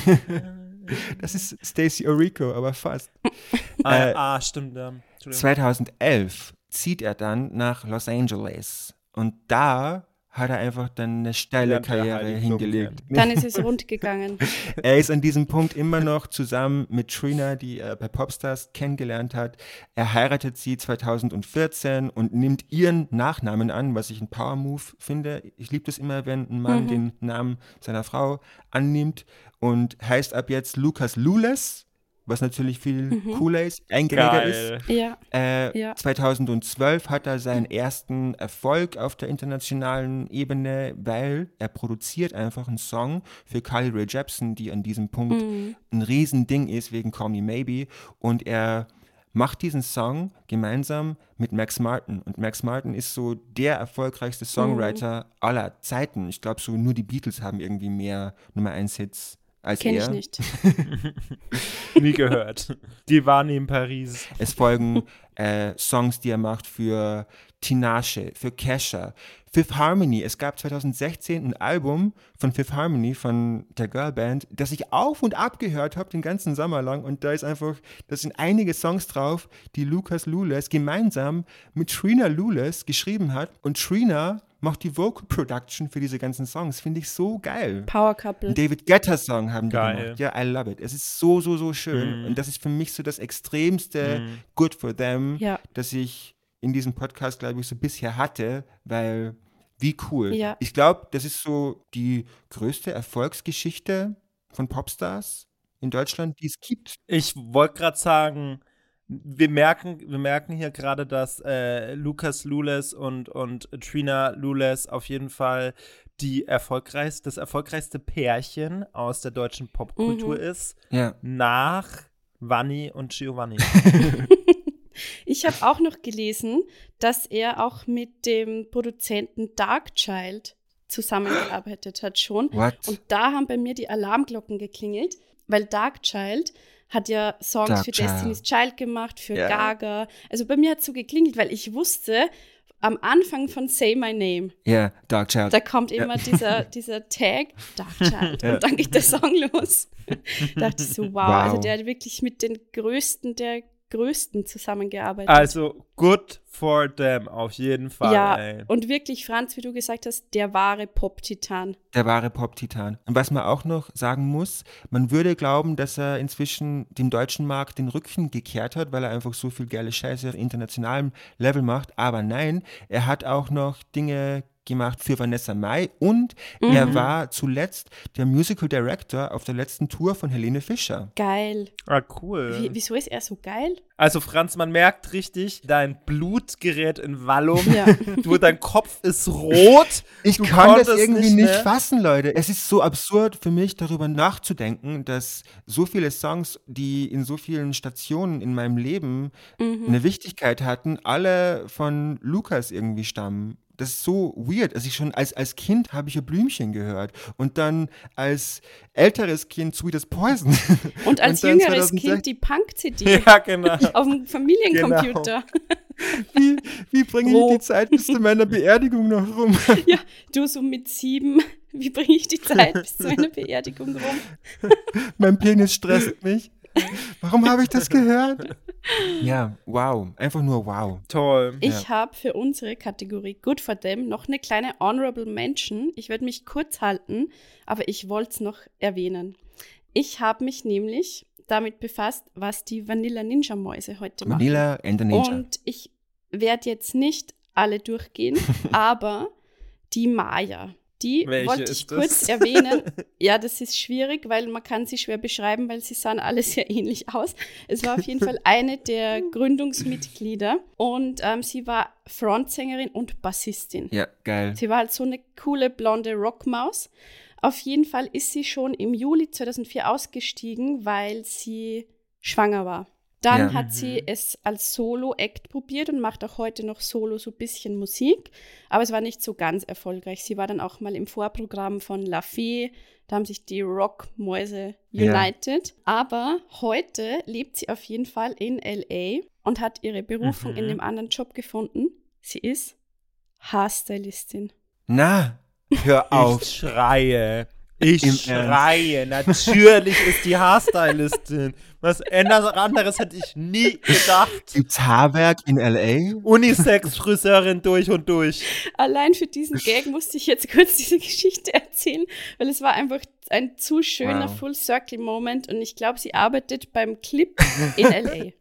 Das ist Stacey Orico, aber fast. ah, Äh, ah, stimmt. Ja. Entschuldigung. zweitausendelf zieht er dann nach Los Angeles und da hat er einfach dann eine steile Lernt er Karriere Heidi Klum hingelegt. Dann ist es rund gegangen. Er ist an diesem Punkt immer noch zusammen mit Trina, die er bei Popstars kennengelernt hat. Er heiratet sie zweitausendvierzehn und nimmt ihren Nachnamen an, was ich ein Power-Move finde. Ich liebe das immer, wenn ein Mann Mhm. den Namen seiner Frau annimmt und heißt ab jetzt Lukas Lules, was natürlich viel Mhm. cooler ist, eingängiger ist. Geil. Ja, Äh, Ja. zweitausendzwölf hat er seinen ersten Erfolg auf der internationalen Ebene, weil er produziert einfach einen Song für Carly Rae Jepsen, die an diesem Punkt Mhm. ein Riesending ist wegen Call Me Maybe. Und er macht diesen Song gemeinsam mit Max Martin. Und Max Martin ist so der erfolgreichste Songwriter aller Zeiten. Ich glaube, so nur die Beatles haben irgendwie mehr Nummer eins Hits als kenne er. ich nicht. Nie gehört. Die waren nie in Paris. Es folgen äh, Songs, die er macht für Tinashe, für Kesha, Fifth Harmony. Es gab zweitausendsechzehn ein Album von Fifth Harmony, von der Girlband, das ich auf und ab gehört habe, den ganzen Sommer lang. Und da ist einfach, da sind einige Songs drauf, die Lukas Lules gemeinsam mit Trina Lules geschrieben hat. Und Trina macht die Vocal Production für diese ganzen Songs. Finde ich so geil. Power Couple. Ein David Guetta Song haben die Geil. gemacht. Ja, I love it. Es ist so, so, so schön. Mm. Und das ist für mich so das extremste Mm. Good for Them, Ja. das ich in diesem Podcast, glaube ich, so bisher hatte, weil wie cool. Ja. Ich glaube, das ist so die größte Erfolgsgeschichte von Popstars in Deutschland, die es gibt. Ich wollte gerade sagen, wir merken, wir merken hier gerade, dass äh, Lukas Lules und, und Trina Lules auf jeden Fall die erfolgreichste, das erfolgreichste Pärchen aus der deutschen Popkultur Mhm. ist, Ja. nach Vanni und Giovanni. Ich habe auch noch gelesen, dass er auch mit dem Produzenten Darkchild zusammengearbeitet hat schon. What? Und da haben bei mir die Alarmglocken geklingelt, weil Darkchild hat ja Songs Dark für Child. Destiny's Child gemacht, für Ja. Gaga. Also bei mir hat es so geklingelt, weil ich wusste, am Anfang von Say My Name, Ja, Dark Child. da kommt immer dieser, dieser Tag, Dark Child, Ja. und dann geht der Song los. Da dachte ich so, wow, Wow. also der hat wirklich mit den Größten der Größten zusammengearbeitet. Also, good for them, auf jeden Fall, ja, ey. und wirklich, Franz, wie du gesagt hast, der wahre Pop-Titan. Der wahre Pop-Titan. Und was man auch noch sagen muss, man würde glauben, dass er inzwischen dem deutschen Markt den Rücken gekehrt hat, weil er einfach so viel geile Scheiße auf internationalem Level macht. Aber nein, er hat auch noch Dinge gemacht für Vanessa Mai und Mhm. er war zuletzt der Musical Director auf der letzten Tour von Helene Fischer. Geil. Ah, cool. Wie, wieso ist er so geil? Also, Franz, man merkt richtig, dein Blut gerät in Wallung. Ja. Du, dein Kopf ist rot. Ich Du kann das konntest irgendwie nicht nicht, mehr. fassen, Leute. Es ist so absurd für mich, darüber nachzudenken, dass so viele Songs, die in so vielen Stationen in meinem Leben Mhm. eine Wichtigkeit hatten, alle von Lukas irgendwie stammen. Das ist so weird. Also ich schon als, als Kind habe ich ja Blümchen gehört und dann als älteres Kind Sweet as Poison. Und als dann jüngeres zweitausendsechzehn Kind die Punk-C D Ja, genau. auf dem Familiencomputer. Wie, wie bringe ich Wo? die Zeit bis zu meiner Beerdigung noch rum? Ja, du so mit sieben, wie bringe ich die Zeit bis zu einer Beerdigung rum? Mein Penis stresst mich. Warum habe ich das gehört? Ja, wow. Einfach nur wow. Toll. Ich habe für unsere Kategorie Good for Them noch eine kleine Honorable Mention. Ich werde mich kurz halten, aber ich wollte es noch erwähnen. Ich habe mich nämlich damit befasst, was die Vanilla Ninja Mäuse heute machen. Vanilla and the Ninja. Und ich werde jetzt nicht alle durchgehen, aber die Maya, die Welche wollte ich ist das? kurz erwähnen. Ja, das ist schwierig, weil man kann sie schwer beschreiben, weil sie sahen alle sehr ähnlich aus. Es war auf jeden Fall eine der Gründungsmitglieder und ähm, sie war Frontsängerin und Bassistin. Ja, geil. Sie war halt so eine coole blonde Rockmaus. Auf jeden Fall ist sie schon im Juli zweitausendvier ausgestiegen, weil sie schwanger war. Dann Ja. hat sie es als Solo-Act probiert und macht auch heute noch Solo so ein bisschen Musik, aber es war nicht so ganz erfolgreich. Sie war dann auch mal im Vorprogramm von La Fee, da haben sich die Rockmäuse Ja. united. Aber heute lebt sie auf jeden Fall in L A und hat ihre Berufung Mhm. in dem anderen Job gefunden. Sie ist Haarstylistin. Na, hör auf. Ich schreie. Ich Im schreie. Natürlich ist die Haarstylistin. Was anderes hätte ich nie gedacht. Gibt's Haarwerk in L A? Unisex-Friseurin durch und durch. Allein für diesen Gag musste ich jetzt kurz diese Geschichte erzählen, weil es war einfach ein zu schöner Wow. Full-Circle-Moment und ich glaube, sie arbeitet beim Clip in L A.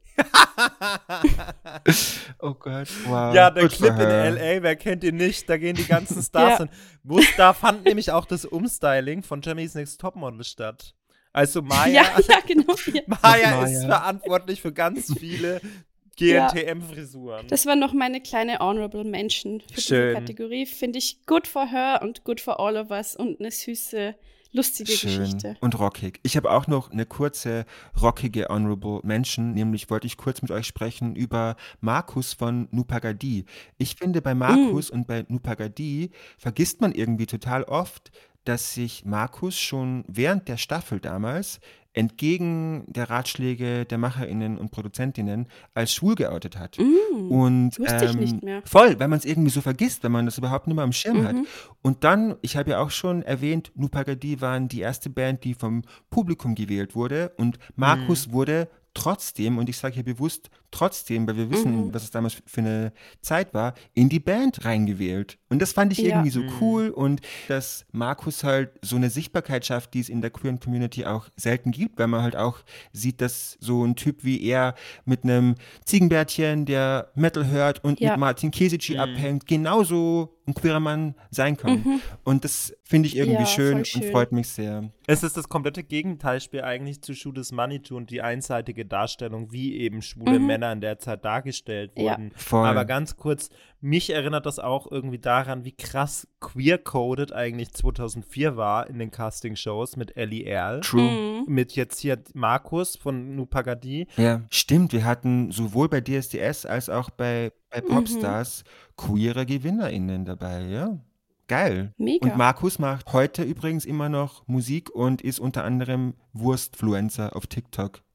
Oh Gott, wow. Ja, der Good for Clip in her. L A, wer kennt ihn nicht? Da gehen die ganzen Stars Ja. hin. Wo es- Da fand nämlich auch das Umstyling von Germany's Next Topmodel statt. Also Maya, Ja, ja, genau. Ja. Maya Maya. ist verantwortlich für ganz viele G N T M-Frisuren. Das war noch meine kleine Honorable Mention für Schön. diese Kategorie. Finde ich good for her und good for all of us und eine süße, lustige Schön Geschichte. und rockig. Ich habe auch noch eine kurze rockige Honorable Mention, nämlich wollte ich kurz mit euch sprechen über Markus von Nupagadi. Ich finde, bei Markus Mm. und bei Nupagadi vergisst man irgendwie total oft, dass sich Markus schon während der Staffel damals entgegen der Ratschläge der MacherInnen und Produzentinnen als schwul geoutet hat. Mm. Und Wusste ich ähm, nicht mehr. voll, weil man es irgendwie so vergisst, wenn man das überhaupt nicht mehr am Schirm hat. Mhm. Und dann, ich habe ja auch schon erwähnt, Nupagadi waren die erste Band, die vom Publikum gewählt wurde. Und Markus wurde trotzdem, und ich sage hier bewusst trotzdem, weil wir wissen, Mhm. was es damals für eine Zeit war, in die Band reingewählt. Und das fand ich Ja. irgendwie so cool und dass Markus halt so eine Sichtbarkeit schafft, die es in der queeren Community auch selten gibt, weil man halt auch sieht, dass so ein Typ wie er mit einem Ziegenbärtchen, der Metal hört und Ja. mit Martin Kesici abhängt, genauso ein queerer Mann sein kann. Mhm. Und das finde ich irgendwie Ja, schön voll und schön. freut mich sehr. Es ist das komplette Gegenteilspiel eigentlich zu Shoot Manitou und die einseitige Darstellung, wie eben schwule Mhm. Männer in der Zeit dargestellt Ja. wurden. Voll. Aber ganz kurz, mich erinnert das auch irgendwie daran, wie krass queer-coded eigentlich zweitausendvier war in den Casting-Shows mit Ellie Erl. True. Mhm. Mit jetzt hier Markus von Nupagadi. Ja, stimmt. Wir hatten sowohl bei D S D S als auch bei, bei Mhm. Popstars queere GewinnerInnen dabei, ja. Geil. Mega. Und Markus macht heute übrigens immer noch Musik und ist unter anderem Wurstfluencer auf TikTok.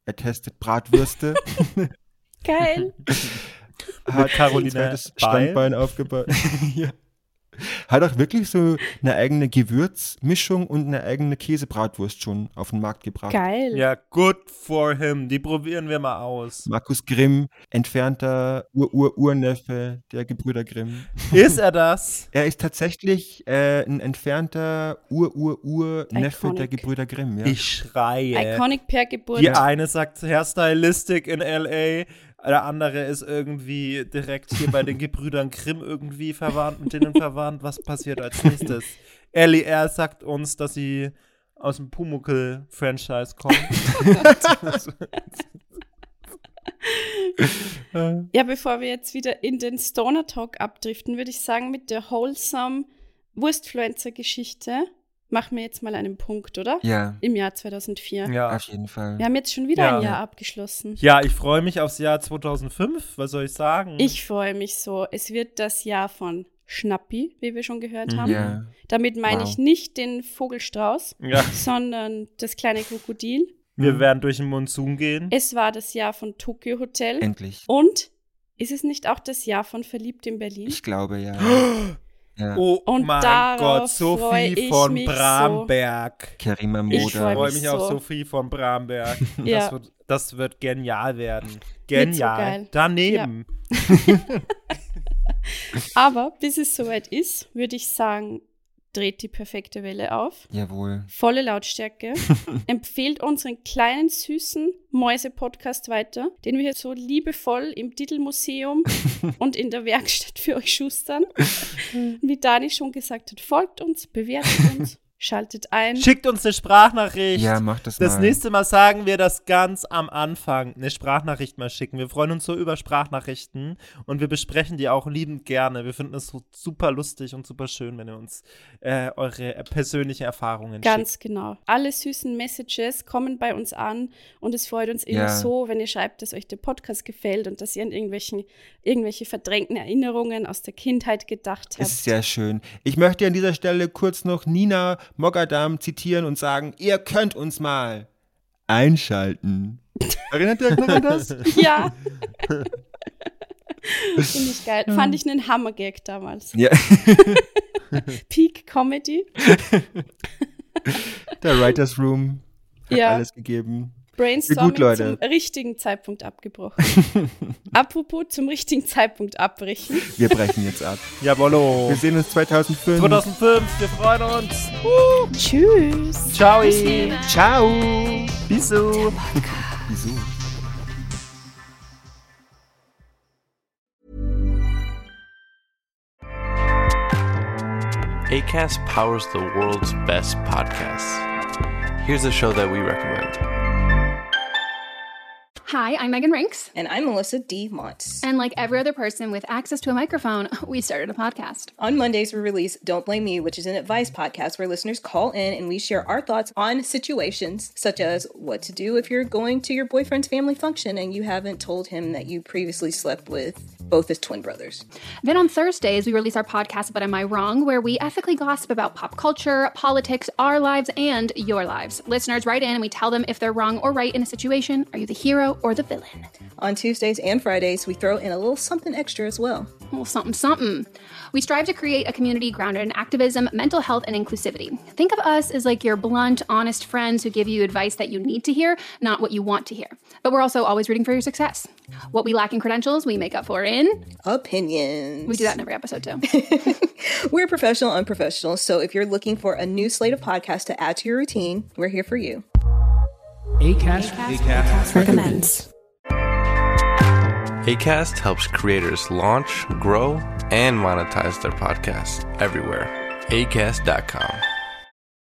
Er testet Bratwürste. Geil. Hat Caroline ein zweites Beil. Standbein aufgebaut. Ja. Hat auch wirklich so eine eigene Gewürzmischung und eine eigene Käsebratwurst schon auf den Markt gebracht. Geil. Ja, good for him. Die probieren wir mal aus. Markus Grimm, entfernter Ur-Ur-Urneffe der Gebrüder Grimm. Ist er das? Er ist tatsächlich äh, ein entfernter Ur-Ur-Ur-Neffe Iconic. der Gebrüder Grimm. Ja. Ich schreie. Iconic per Geburt. Die eine sagt Hairstylistic in L A, der andere ist irgendwie direkt hier bei den Gebrüdern Grimm irgendwie verwandt, mit denen verwandt. Was passiert als nächstes? Ellie R. sagt uns, dass sie aus dem Pumuckl-Franchise kommt. Ja, bevor wir jetzt wieder in den Stoner Talk abdriften, würde ich sagen, mit der wholesome Wurstfluencer-Geschichte machen wir jetzt mal einen Punkt, oder? Ja, Im Jahr zweitausendvier. Ja. auf jeden Fall. Wir haben jetzt schon wieder Ja. ein Jahr abgeschlossen. Ja, ich freue mich aufs Jahr zweitausendfünf. Was soll ich sagen? Ich freue mich so. Es wird das Jahr von Schnappi, wie wir schon gehört haben. Ja. Damit meine Wow. ich nicht den Vogelstrauß, Ja, sondern das kleine Krokodil. wir werden durch den Monsun gehen. Es war das Jahr von Tokyo Hotel. Endlich. Und ist es nicht auch das Jahr von Verliebt in Berlin? Ich glaube, ja. ja. Oh Und mein darauf Gott, freu Sophie ich von mich so. Bramberg. Kerima Ich Ich Moda. freu freue mich mich auf so. Sophie von Bramberg. Ja. Das, wird, das wird genial werden. Wird so Genial. geil. Daneben. Aber bis es soweit ist, würde ich sagen, dreht die perfekte Welle auf. Jawohl. Volle Lautstärke. Empfehlt unseren kleinen, süßen Mäuse-Podcast weiter, den wir hier so liebevoll im Titelmuseum und in der Werkstatt für euch schustern. Wie Dani schon gesagt hat, folgt uns, bewertet uns, schaltet ein. Schickt uns eine Sprachnachricht. Ja, mach das, Das mal. nächste Mal sagen wir das ganz am Anfang. Eine Sprachnachricht mal schicken. Wir freuen uns so über Sprachnachrichten und wir besprechen die auch liebend gerne. Wir finden es so super lustig und super schön, wenn ihr uns äh, eure äh, persönliche Erfahrungen Ganz schickt. genau. Alle süßen Messages kommen bei uns an und es freut uns immer Ja. so, wenn ihr schreibt, dass euch der Podcast gefällt und dass ihr an irgendwelchen, irgendwelche verdrängten Erinnerungen aus der Kindheit gedacht habt. Ist sehr schön. Ich möchte an dieser Stelle kurz noch Nina Mogadam zitieren und sagen, ihr könnt uns mal einschalten. Erinnert ihr euch noch an das? Ja. Finde ich geil. Fand ich einen Hammer-Gag damals. Ja, Peak Comedy. der Writers Room hat Ja. alles gegeben. Brainstorming Gut, Leute. zum richtigen Zeitpunkt abgebrochen. Apropos zum richtigen Zeitpunkt abbrechen. Wir brechen jetzt ab. Jawollo. Wir sehen uns zweitausendfünf. zweitausendfünf, wir freuen uns. Tschüss. Ciao. Ciao. Bisous. Wieso? Acast powers the world's best podcasts. Here's a show that we recommend. Hi, I'm Megan Rinks. And I'm Melissa D. Montz. And like every other person with access to a microphone, we started a podcast. On Mondays, we release Don't Blame Me, which is an advice podcast where listeners call in and we share our thoughts on situations such as what to do if you're going to your boyfriend's family function and you haven't told him that you previously slept with both his twin brothers. Then on Thursdays, we release our podcast, But Am I Wrong?, where we ethically gossip about pop culture, politics, our lives, and your lives. Listeners write in and we tell them if they're wrong or right in a situation. Are you the hero or the villain? On Tuesdays and Fridays, we throw in a little something extra as well. Well, something, something. We strive to create a community grounded in activism, mental health, and inclusivity. Think of us as like your blunt, honest friends who give you advice that you need to hear, not what you want to hear. But we're also always rooting for your success. What we lack in credentials, we make up for in... Opinions. We do that in every episode, too. We're professional, unprofessional, so if you're looking for a new slate of podcasts to add to your routine, we're here for you. Acast, Acast recommends. Acast helps creators launch, grow, and monetize their podcasts everywhere. acast dot com.